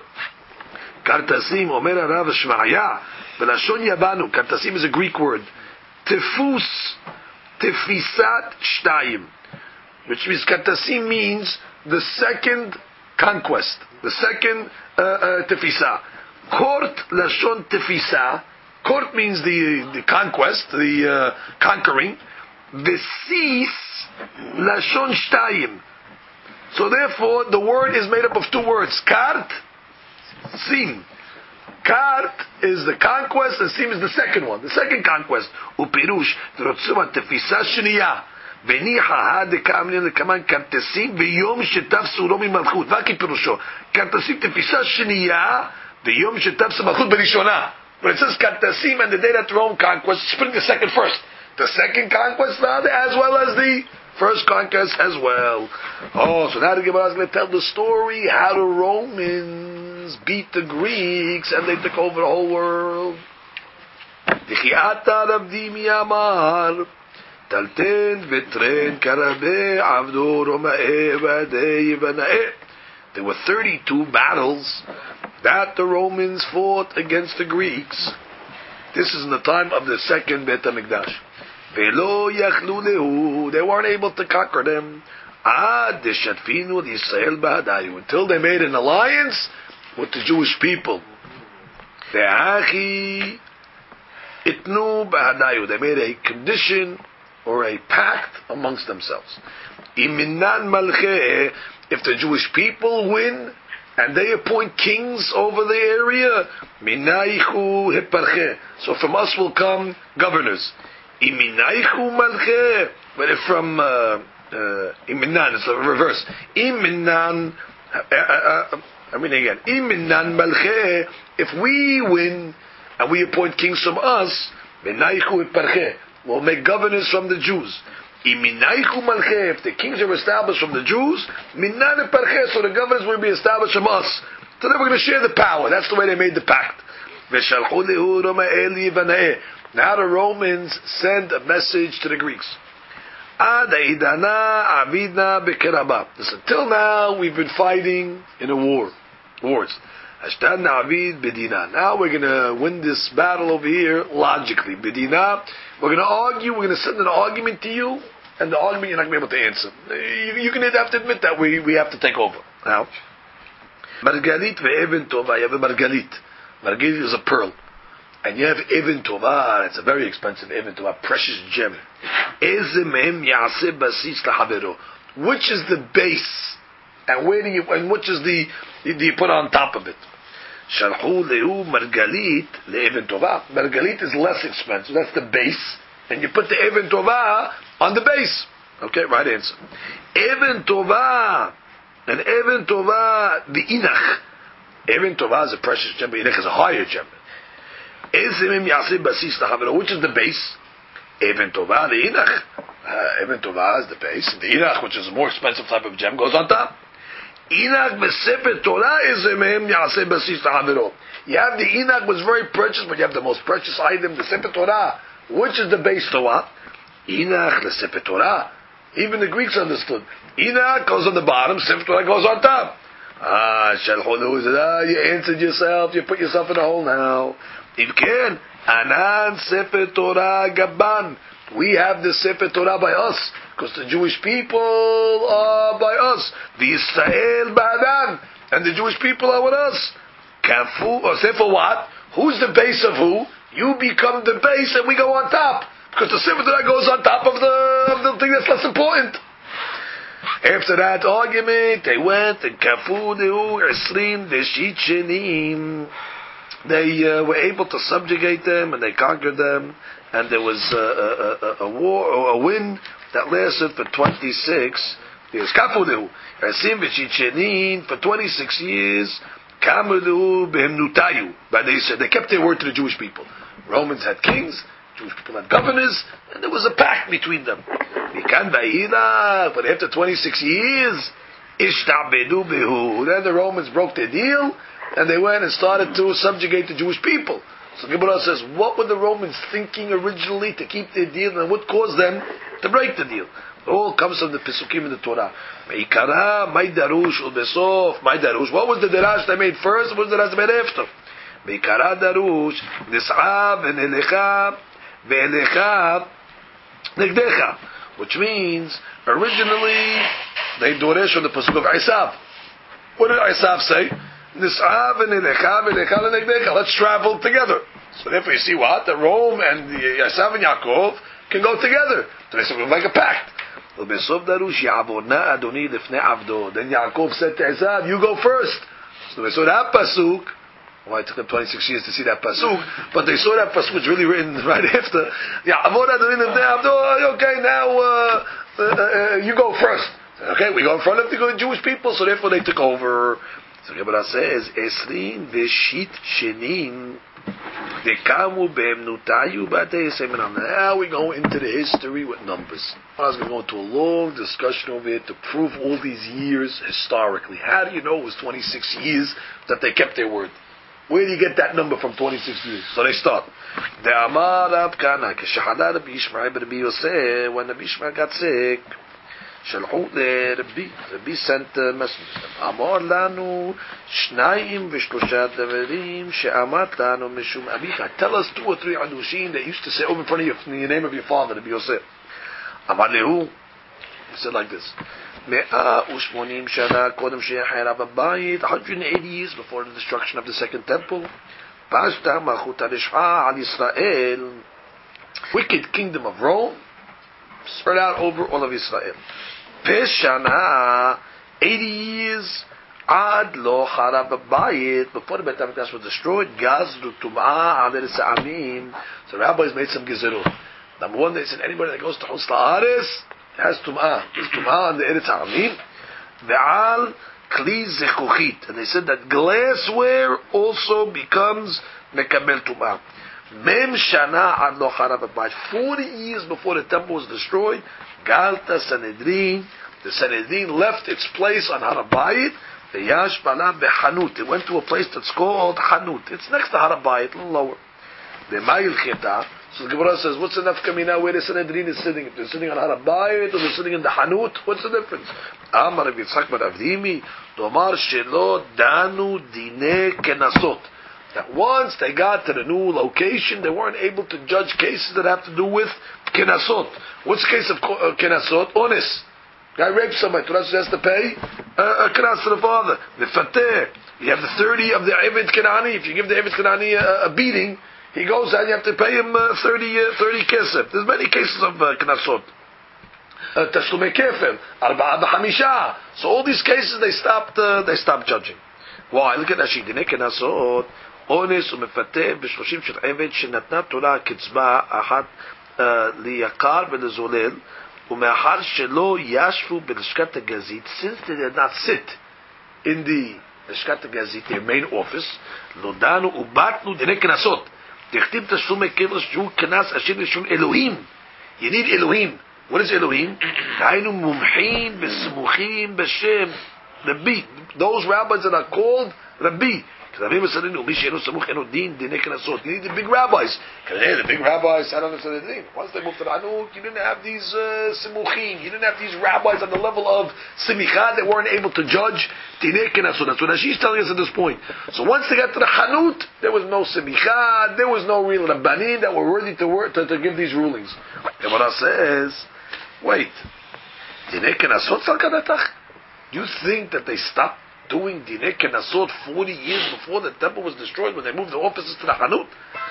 B: Kartasim Omer Rav Shma'ya. Belashon Yabanu, Kartasim is a Greek word. Tefus, Tefisat Shtayim. Which means Kartasim means the second conquest. The second uh, uh, Tefisa. Kort Lashon Tefisa. Kort means the, the conquest, the uh, conquering. Vesis Lashon Shtayim. So therefore, the word is made up of two words. Kart, Sim. Kart is the conquest, and Sim is the second one, the second conquest. Upirush, Trotzuma Tefisa Shniya. Veniha Hadekamin Kaman Kartasim, Viyom Shetavsu Romi Malchut. Vaki Pirusho. Kartasim Tefisa Shniya, Viyom Shetavsu Malchut Berishona. But it says Kartasim and the day that Rome conquest, it's putting the second first. The second conquest now, as well as the first conquest as well. Oh, so now the Gemara is going to tell the story how the Romans beat the Greeks and they took over the whole world. Dichiata Rav Dimi Amar Talten Vitren Karabe Avdu Romae Vadei Vanae. There were thirty-two battles that the Romans fought against the Greeks. This is in the time of the second Beit HaMikdash. Velo Yachlu Lehu. They weren't able to conquer them. Ad Deshatfinu Yisrael Bahadayu. Until they made an alliance with the Jewish people. Ve'achi Itnu Bahadayu. They made a condition or a pact amongst themselves. Iminan Malche. If the Jewish people win and they appoint kings over the area, Minaichu Hiparche. So from us will come governors. Iminaichu Malche. But if from uh, uh, Iminan, it's the reverse. Iminan. Uh, uh, uh, I mean again, Iminan Malche. If we win and we appoint kings from us, Minaichu Hiparche. We'll make governors from the Jews. If the kings are established from the Jews, so the governors will be established from us. So then we're going to share the power. That's the way they made the pact. Now the Romans send a message to the Greeks. Listen, till now we've been fighting in a war. Wars. Now we're going to win this battle over here logically. We're going to argue, we're going to send an argument to you, and the argument you're not going to be able to answer. You, you can have to admit that we, we have to take over. Now, Margalit ve'Even Tova, you have a Margalit. Margalit is a pearl. And you have Even Tova, it's a very expensive Even Tova, precious gem. Which is the base? And where do you, and which is the, do you put on top of it? Shalchu lehu margalit le'even tovah. Margalit is less expensive. That's the base, and you put the even tovah on the base. Okay, right answer. Even tovah, and even tovah the inach. Even tovah is a precious gem, but inach is a higher gem. Which is the base? Even tovah the inach. Uh, even tovah is the base. The inach, which is a more expensive type of gem, goes on top. Inach b'sefer Torah is emem yaseh basis ta'aviro. You have the inach was very precious, but you have the most precious item, the sefer Torah, which is the base to what? Inach the sefer Torah. Even the Greeks understood. Inach goes on the bottom, sefer Torah goes on top. Ah, shalchonu said, ah, you answered yourself. You put yourself in a hole now. If can, anan sefer Torah gaban. We have the sefer Torah by us. Because the Jewish people are by us. The Israel ba'adan. And the Jewish people are with us. Kafu, or say for what? Who's the base of who? You become the base and we go on top. Because the Sefer Torah goes on top of the, of the thing that's less important. After that argument, they went and Kafu dehu Esrim Veshit Shenim. They uh, were able to subjugate them and they conquered them. And there was uh, a, a, a war, or a win that lasted for twenty-six years. Kafudehu, Rasim v'Chichenin for twenty-six years. Kamudehu behemnutayu. But they said they kept their word to the Jewish people. Romans had kings, Jewish people had governors, and there was a pact between them. Mikan ba'ila, but after twenty-six years, ishtabedu behu. Then the Romans broke their deal, and they went and started to subjugate the Jewish people. So Gemara says, what were the Romans thinking originally to keep their deal, and what caused them to break the deal? It all comes from the Pesukim in the Torah. Meikara, my darush, ulbesof, my darush. What was the darash they made first? What was the darash they made after? Meikara darush, nis'av, ve'nelecha, ve'elecha, negdecha. Which means, originally, they doresh on the Pesuk of Isav. What did Isav say? Let's travel together. So therefore you see what? The Rome and the Esav and Yaakov can go together. So they said, we'll make a pact. Then Yaakov said to Esav, you go first. So they saw that pasuk. Well, it took them twenty-six years to see that pasuk, but they saw that pasuk was really written right after. Okay, now uh, uh, uh, you go first. Okay, we go in front of the Jewish people, so therefore they took over. So Gemara says, Esrin v'shit shenim dekamu be'emnutayu b'atei seminam. Now we go into the history with numbers. I was going to go into a long discussion over it to prove all these years historically. How do you know it was twenty-six years that they kept their word? Where do you get that number from twenty-six years? So they start. The Amar Rab Kana, Keshahadar Rabbi Yishmael Rabbi Yosef, when Rabbi Yishmael got sick, שלחו לרבי, רבי sent a messenger. אמר לנו שניים ושלושה דברים שאמרת לנו משום אביך. Tell us two or three adushim that you used to say over in front of your, in the name of your father, Rabbi Yosef. אמר להו, he said like this, מאה ושמונים שנה קודם שיחרב הבית, one hundred eighty years before the destruction of the second temple, פשטה מלכות הרשעה על ישראל, wicked kingdom of Rome, spread out over all of Israel. Peshana, eighty years, ad lo harab bayit, before the Beit HaMikdash was destroyed, gazru tum'ah ader sa'amim. So rabbis made some gezerot. Number one, they said anybody that goes to Chutz La'aretz has tum'ah. There's tum'ah on the eretz ha'amim. Ve'al kli zechuchit. And they said that glassware also becomes mekabel tum'ah. Mem shana ad lo harab bayit. Forty years before the temple was destroyed, Galta Sanhedrin, the Sanhedrin left its place on Harabayit, the Yash Balam Behanut. It went to a place that's called Hanut. It's next to Harabayit, a little lower. The Ma'il Cheta, so the Gemara says, what's the nafkamina where the Sanhedrin is sitting? If they're sitting on Harabayit or they're sitting in the Hanut, what's the difference? Amar Rabbi Yitzchak bar Avdimi, Domar Shelo Danu Dine Kenasot. That once they got to the new location, they weren't able to judge cases that have to do with Kenasot. What's the case of uh, Kenasot? Onis. Guy rapes somebody. Torah has to pay uh, a Kenas to the father. The Fateh. You have the thirty of the Eved Kenani. If you give the Eved Kenani a, a beating, he goes out and you have to pay him uh, thirty, uh, thirty kesef. There's many cases of uh, Kenasot. Tashlumei Kefel. Arba'a b'chamisha. So all these cases, they stopped, uh, they stopped judging. Why? Look at Rashi. Dinei kenasot ones umefateh b'shloshim shel eved shenatna Torah kitzba achat liyakar v'lezolel umeachar shelo yashvu b'lishkat hagazit, since they did not sit in the Lishkat hagazit, their main office, lodanu ubatnu dinei kenasot. Tichtiv tashlumei kever shu kenas asher lishun Elohim. You need Elohim. What is Elohim? Dainu mumchin b'smuchim b'shem Rabbi. Those rabbis that are called Rabbi. You need the big rabbis. Because the big rabbis sat on the din. Once they moved to the Hanuk, you didn't have these uh, simuchim. You didn't have these rabbis on the level of simicha that weren't able to judge dinei kenasot. That's what Rashi is telling us at this point. So once they got to the Hanut, there was no simicha, there was no real rabbanim that were worthy to, work, to, to give these rulings. The Gemara says, wait, dinei kenasot sal kadatach? You think that they stopped doing dinei kenasot forty years before the temple was destroyed, when they moved the offices to the Hanut?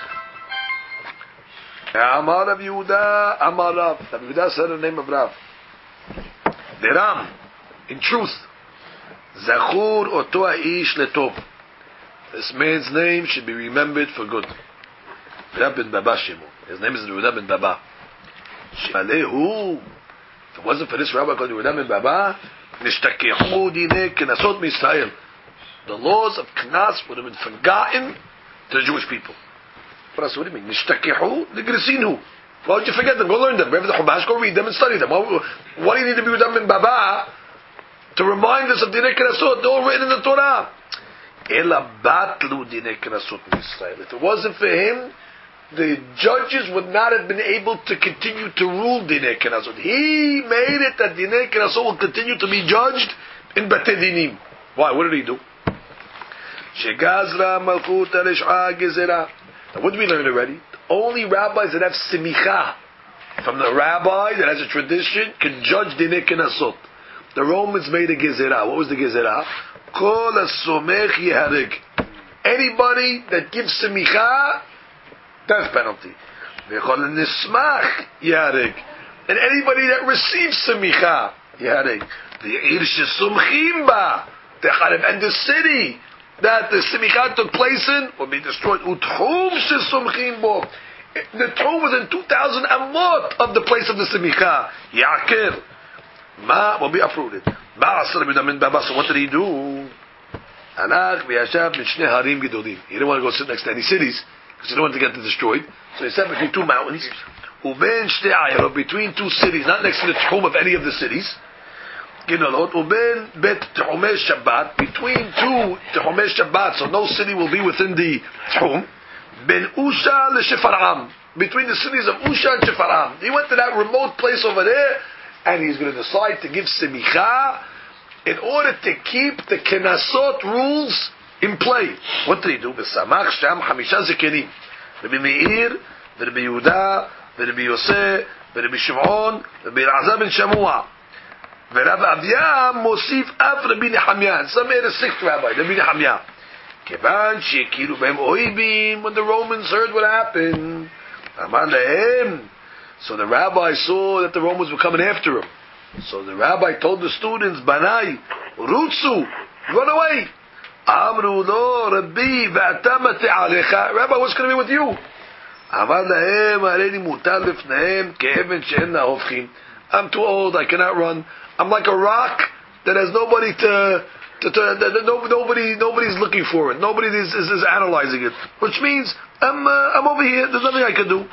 B: Amar Rav Yehuda, Amar Rav. Rav Yehuda said the name of Rav. Deram, in truth, Zachur oto ha'ish letov. This man's name should be remembered for good. Yehuda ben Baba Shemo. His name is Yehuda ben Baba. Shemalehu. If it wasn't for this rabbi called Yehuda ben Baba, Nishtakehu dinei kenasot misrael. The laws of Knas would have been forgotten to the Jewish people. What do you mean? Nishtakehu ligrisinu. Why would you forget them? Go learn them. Remember the Chumash, go read them and study them. Why, why do you need to be with them in Baba to remind us of dinei kenasot? They're all written in the Torah. Ela batlu dinei kenasot misrael. If it wasn't for him, the judges would not have been able to continue to rule dinei kenasot. He made it that dinei kenasot will continue to be judged in Batei Dinim. Why? What did he do? Shegazra malchut alish'a gezerah. Now, what did we learn already? Only rabbis that have simicha from the rabbi that has a tradition can judge dinei kenasot. The Romans made a gezerah. What was the gezerah? Kol hasomech yihareg. Anybody that gives simicha, death penalty. And anybody that receives semicha, and the city that the semicha took place in will be destroyed. The tomb was in two thousand amot of the place of the semicha. Ya'akir. Ma will be uprooted. So what did he do? He didn't want to go sit next to any cities, because he didn't want to get destroyed. So he sat between two mountains, between two cities, not next to the tomb of any of the cities. Between two Tehomei Shabbat, so no city will be within the tomb. Ben Usha leShefaram, between the cities of Usha and Shefaram. He went to that remote place over there, and he's going to decide to give semicha in order to keep the Kenasot rules in play. What did he do? B'samach sham hamisha zekenim. Rabbi Meir, Rabbi Yehuda, Rabbi Yosef, Rabbi Shimon, Rabbi Elazar ben Shamua. Rabbi Avia mosif af Rabbi Nehemiah. Some made a sixth rabbi, Rabbi Nehemiah. Kevan shekiru b'hem oibim. When the Romans heard what happened, Amar lehem. So the rabbi saw that the Romans were coming after him. So the rabbi told the students, Banai, Rutsu, run away. Amru lo Rabbi v'atamate alecha. Rabbi, what's going to be with you? Amar lahem hareni mutar lifnehem ke'even she'en nahofchim. I'm too old, I cannot run. I'm like a rock that has nobody to, to, to that, that nobody, nobody's looking for it. Nobody is, is, is analyzing it. Which means, I'm, uh, I'm over here, there's nothing I can do.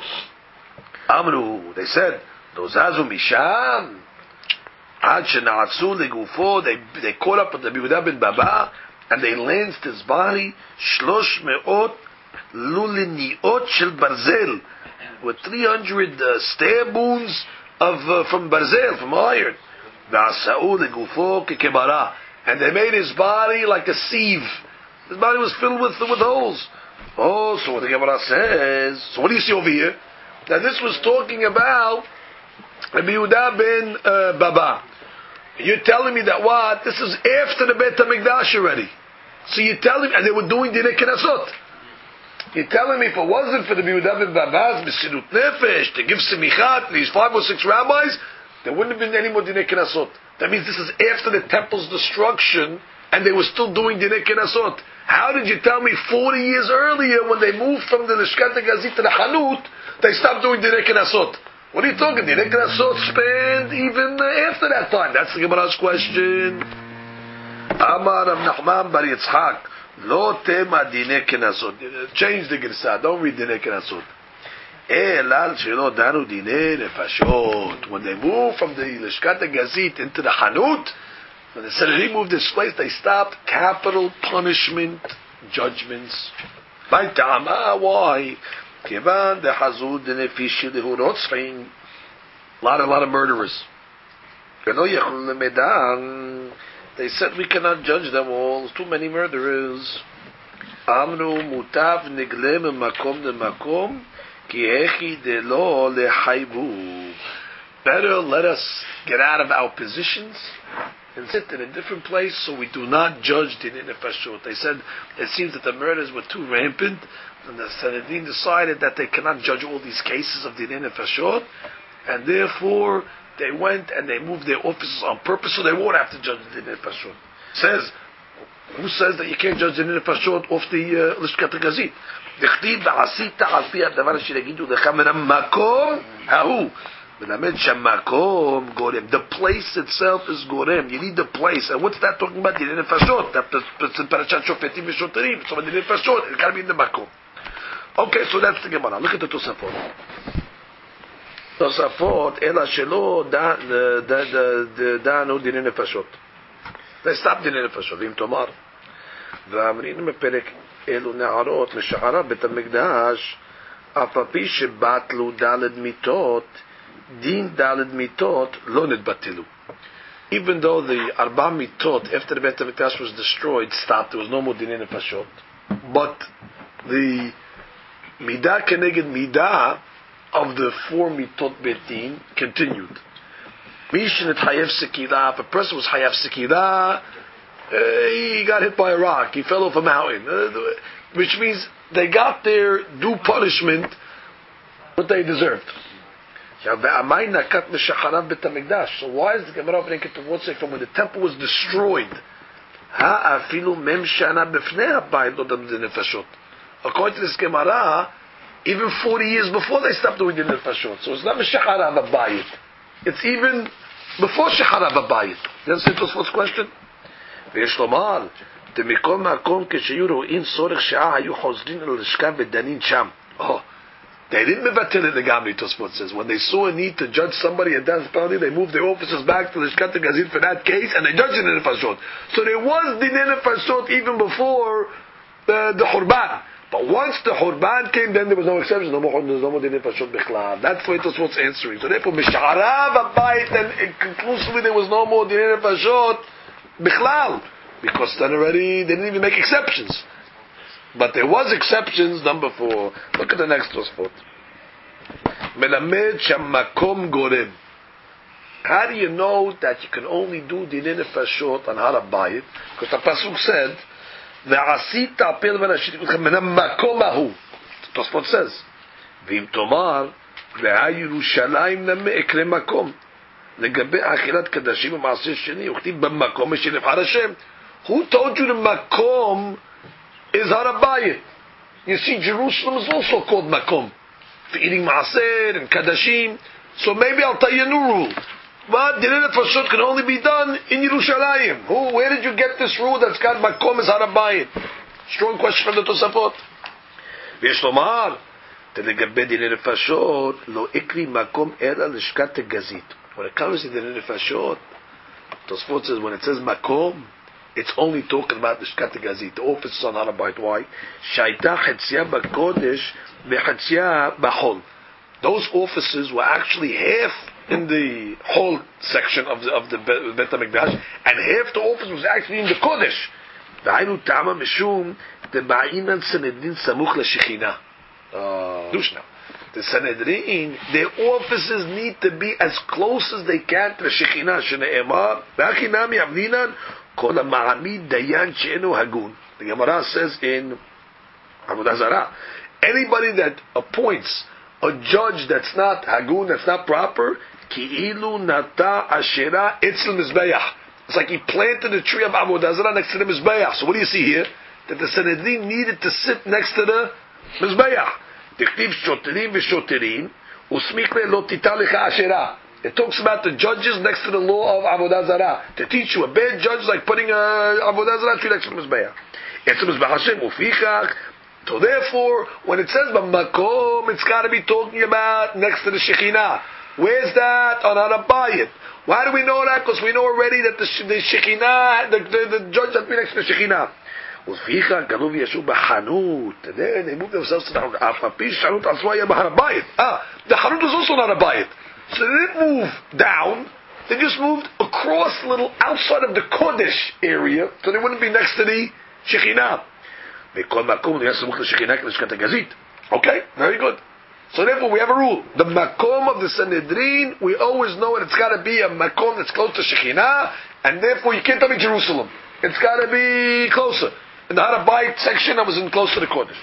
B: Amru, they said, Dozazu misham. Ad shena'atzu legufo, they they caught up with the Yehuda ben Baba, and they lanced his body, shlosh me'ot luliniot shel barzel, with three hundred uh, stab wounds of, uh, from barzel, from iron. V'asa'u legufo kekebara, and they made his body like a sieve. His body was filled with, with holes. Oh, so what the Gemara says, so what do you see over here? Now this was talking about Rabbi Yehuda ben uh, Baba. You're telling me that what? This is after the Beit HaMikdash already. So you're telling me, and they were doing Dinei Kenasot. You're telling me if it wasn't for the Yehuda ben Baba's Mesirut Nefesh to give Semicha to these five or six rabbis, there wouldn't have been any more Dinei Kenasot. That means this is after the temple's destruction, and they were still doing Dinei Kenasot. How did you tell me forty years earlier, when they moved from the Lishkat Gazit to the Hanut, they stopped doing Dinei Kenasot? What are you talking? Dinei Kenasot spanned even after that time. That's the Gemara's question. Amar Rav Nachman bar Yitzchak, Lo tema Dinei Kenasot. Change the Girsa. Don't read Dinei Kenasot. Elal shelo danu Dinei Nefashot. When they moved from the Lishkat Gazit into the Hanut, when the Sanhedrin moved this place, they stopped capital punishment judgments. By Tama, why? Kivan de Hazud de Nefishi de Hurotzrin. A lot, a lot of murderers. They said we cannot judge them all. There's too many murderers. Amru mutav niglem makom de makom ki hechi de lo lehaybu. Better let us get out of our positions and sit in a different place, so we do not judge Dinei Nefashot. They said it seems that the murders were too rampant, and the Sanhedrin decided that they cannot judge all these cases of Dinei Nefashot, and therefore they went and they moved their offices on purpose, so they won't have to judge Dinei Nefashot. Says, who says that you can't judge Dinei Nefashot off the Lishkat Gazit? דכתיב ועשית על פי הדבר אשר יגידו לך מן המקום ההוא. The place itself is gorem. You need the place. And what's that talking about? Dinei Nefashot. That's in Parashat Shofetim V'Shoterim. So Dinei Nefashot, it can't be in the makom. Okay, so that's the Gemara. Look at the Tosafot. Tosafot, Ela Shelo Danu Dinei Nefashot. They stopped Dinei Nefashot. V'im Tomar. V'amrin mepelek Elu Ne'arot Meshachara Bet HaMikdash Apapi Shebatlu Daled Mitot Din Daled Mitot Lo Nitbatilu. Even though the Arba Mitot after the Beit HaMikdash was destroyed stopped, there was no more Dinei Nefashot, but the Midah Keneged Midah of the four Mitot Betin continued. Mishnat Hayev Sekira. If a person was Hayev Sekira, uh, he got hit by a rock, he fell off a mountain, uh, which means they got their due punishment, what they deserved. So why is the Gemara opening it towards say from when the temple was destroyed? According to this Gemara, even forty years before they stopped doing the nefashot. So it's not Meshacharav Abayit. It's even before Shecharav Abayit. You understand Tosfot's question? ויש לומר, מכל מקום כשהיו רואים צורך שעה היו חוזרים אל הלשכה ודנים שם. Oh, they didn't מבטל את לגמרי, Tosfot says. When they saw a need to judge somebody at that penalty, they moved their officers back to the Lishkat Gazit for that case, and they judged in the nefashot. So there was the nefashot even before the, the Hurban. But once the Hurban came, then there was no exception. No more, no more Dinei Nefashot Bichlal. That's why Tosfot's answering. So therefore, Misharav Abayit, and conclusively there was no more Dinei Nefashot Bichlal. Because then already they didn't even make exceptions. But there was exceptions, number four. Look at the next Tosfot. Melamed Shamakom Gorem. How do you know that you can only do Dinei Nefashot on Har Abayit? Because the Pasuk said, ועשית הפל ונשית כולכם מן המקום ההוא. תוספות says, ואם תאמר, והירושלים נמק למקום. לגבי אכילת קדשים ומעשה שני, וכתיב במקום שנבחר השם. Who told you the makom is Har Abayit? You see, Jerusalem is also called makom for eating maaser and kadashim. So maybe I'll tell you a new rule. But Dinei Nefashot can only be done in Yerushalayim. Who? Where did you get this rule that's got makom is Har Abayit? Strong question from the Tosafot. ויש לומר, לגבי Dinei Nefashot, לא יקרי מקום אלא לשכת הגזית. When it comes to Dinei Nefashot, Tosafot says when it says makom, it's only talking about the Shkat Gazit, the offices on Har Abayit. Why? Shaita Chetzia Bakodesh Vechetzia Bahol. Those offices were actually half in the whole section of the of the Beit HaMikdash, and half the office was actually in the Kodesh. V'aynu Tama Mishum Teba'inan Sanhedrin Samuch LaShechina. Dushna. The Sanhedrin, their offices need to be as close as they can to the Shechina. Shne'emar V'achinami Avninan. The Gemara says in Avodah Zarah, anybody that appoints a judge that's not hagun, that's not proper, ki'ilu nata ashera etzel mizbeach. It's like he planted a tree of Avodah Zarah next to the Mizbeach. So what do you see here? That the Sanhedrin needed to sit next to the Mizbeach. Dichtiv shoterim v'shoterim usmikle lo tita lecha asherah. It talks about the judges next to the law of Avodah Zarah. To teach you, a bad judge is like putting a Avodah Zarah tree next to the Mizbeach. It's a Mizbeach Hashem, ufichach. So therefore, when it says B'makom, it's got to be talking about next to the Shekhinah. Where's that? On Harabayit. Why do we know that? Because we know already that the, the Shekhinah, the, the, the judge has to be next to the Shekhinah. Ufichach, Galu v'yashu b'Hanut. And then they moved themselves to the Afapish, Hanut Aswaya b'Harabayit. Ah, the Hanut was also on Harabayit. So they didn't move down, they just moved across a little outside of the Kodesh area, so they wouldn't be next to the Shekhinah. Okay, very good. So therefore we have a rule. The Makom of the Sanhedrin, we always know that it's got to be a Makom that's close to Shekhinah, and therefore you can't tell me Jerusalem. It's got to be closer. In the Harabayit section, I was in close to the Kodesh.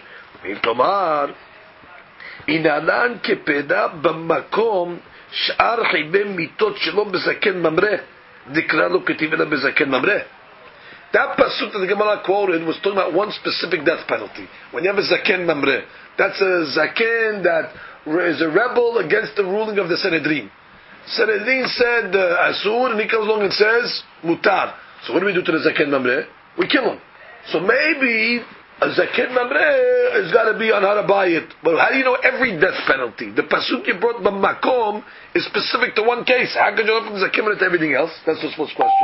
B: Inalan kepeda b'makom שאר חיבי מיתות שלא בזקן ממרא, נקרא לו כתיב אלא בזקן ממרא. That pasuk that the Gemara quoted was talking about one specific death penalty. When you have a zaken mamre, that's a zaken that is a rebel against the ruling of the Sanhedrin. Sanhedrin said uh, asur, and he comes along and says mutar. So what do we do to the zaken mamre? We kill him. So maybe a zaken mamre has got to be on Harabayit. But how do you know every death penalty? The pasuk you brought b'makom is specific to one case. How could you know from zaken mamre to everything else? That's the first question.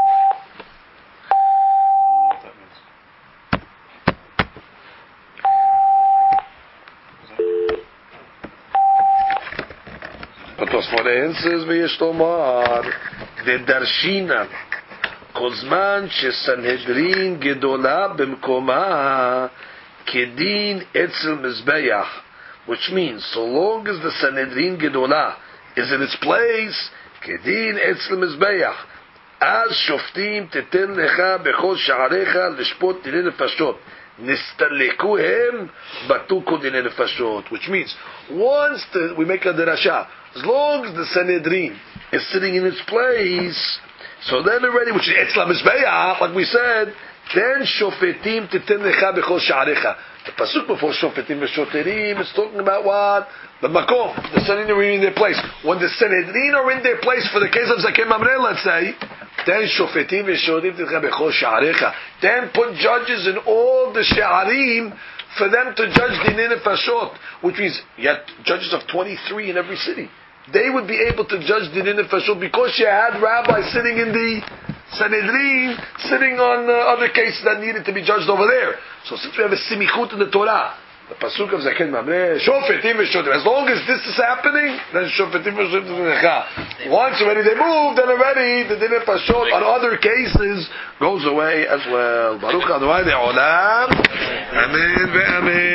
B: But Tosfot answers v'yesh lomar v'darshina kol zman shesanhedrin gedola b'mkoma kedin etzel mizbeach, which means so long as the Sanhedrin gedola is in its place, kedin etzel mizbeach, az shoftim teten lecha bechol sha'arecha lishpot dinei nefashot nistalekuhem batu kol dinei nefashot, which means once the, we make a derasha, as long as the Sanhedrin is sitting in its place, so then already, which is Etzla Mizbeach, like we said, then Shofetim Titen Lecha Bechol Sha'arecha. The pasuk before Shofetim V'Shoterim is talking about what? The Makom. The Sanhedrin are in their place. When the Sanhedrin are in their place, for the case of Zaken Mamre, let's say, then Shofetim V'Shoterim Titen Lecha Bechol Sha'arecha. Then put judges in all the Sha'arim for them to judge Dinei Nefashot, which means you had judges of twenty-three in every city. They would be able to judge Dinei Nefashot because you had rabbis sitting in the Sanhedrin, sitting on uh, other cases that needed to be judged over there. So since we have a simichut in the Torah, the pasuk of Zaken Mamre, Shofetim v'Shoterim, as long as this is happening, then Shofetim v'Shoterim. Once already they moved, then already the Dinei Nefashot on other cases goes away as well. Baruch Adonai Le'olam. Amen ve'amen.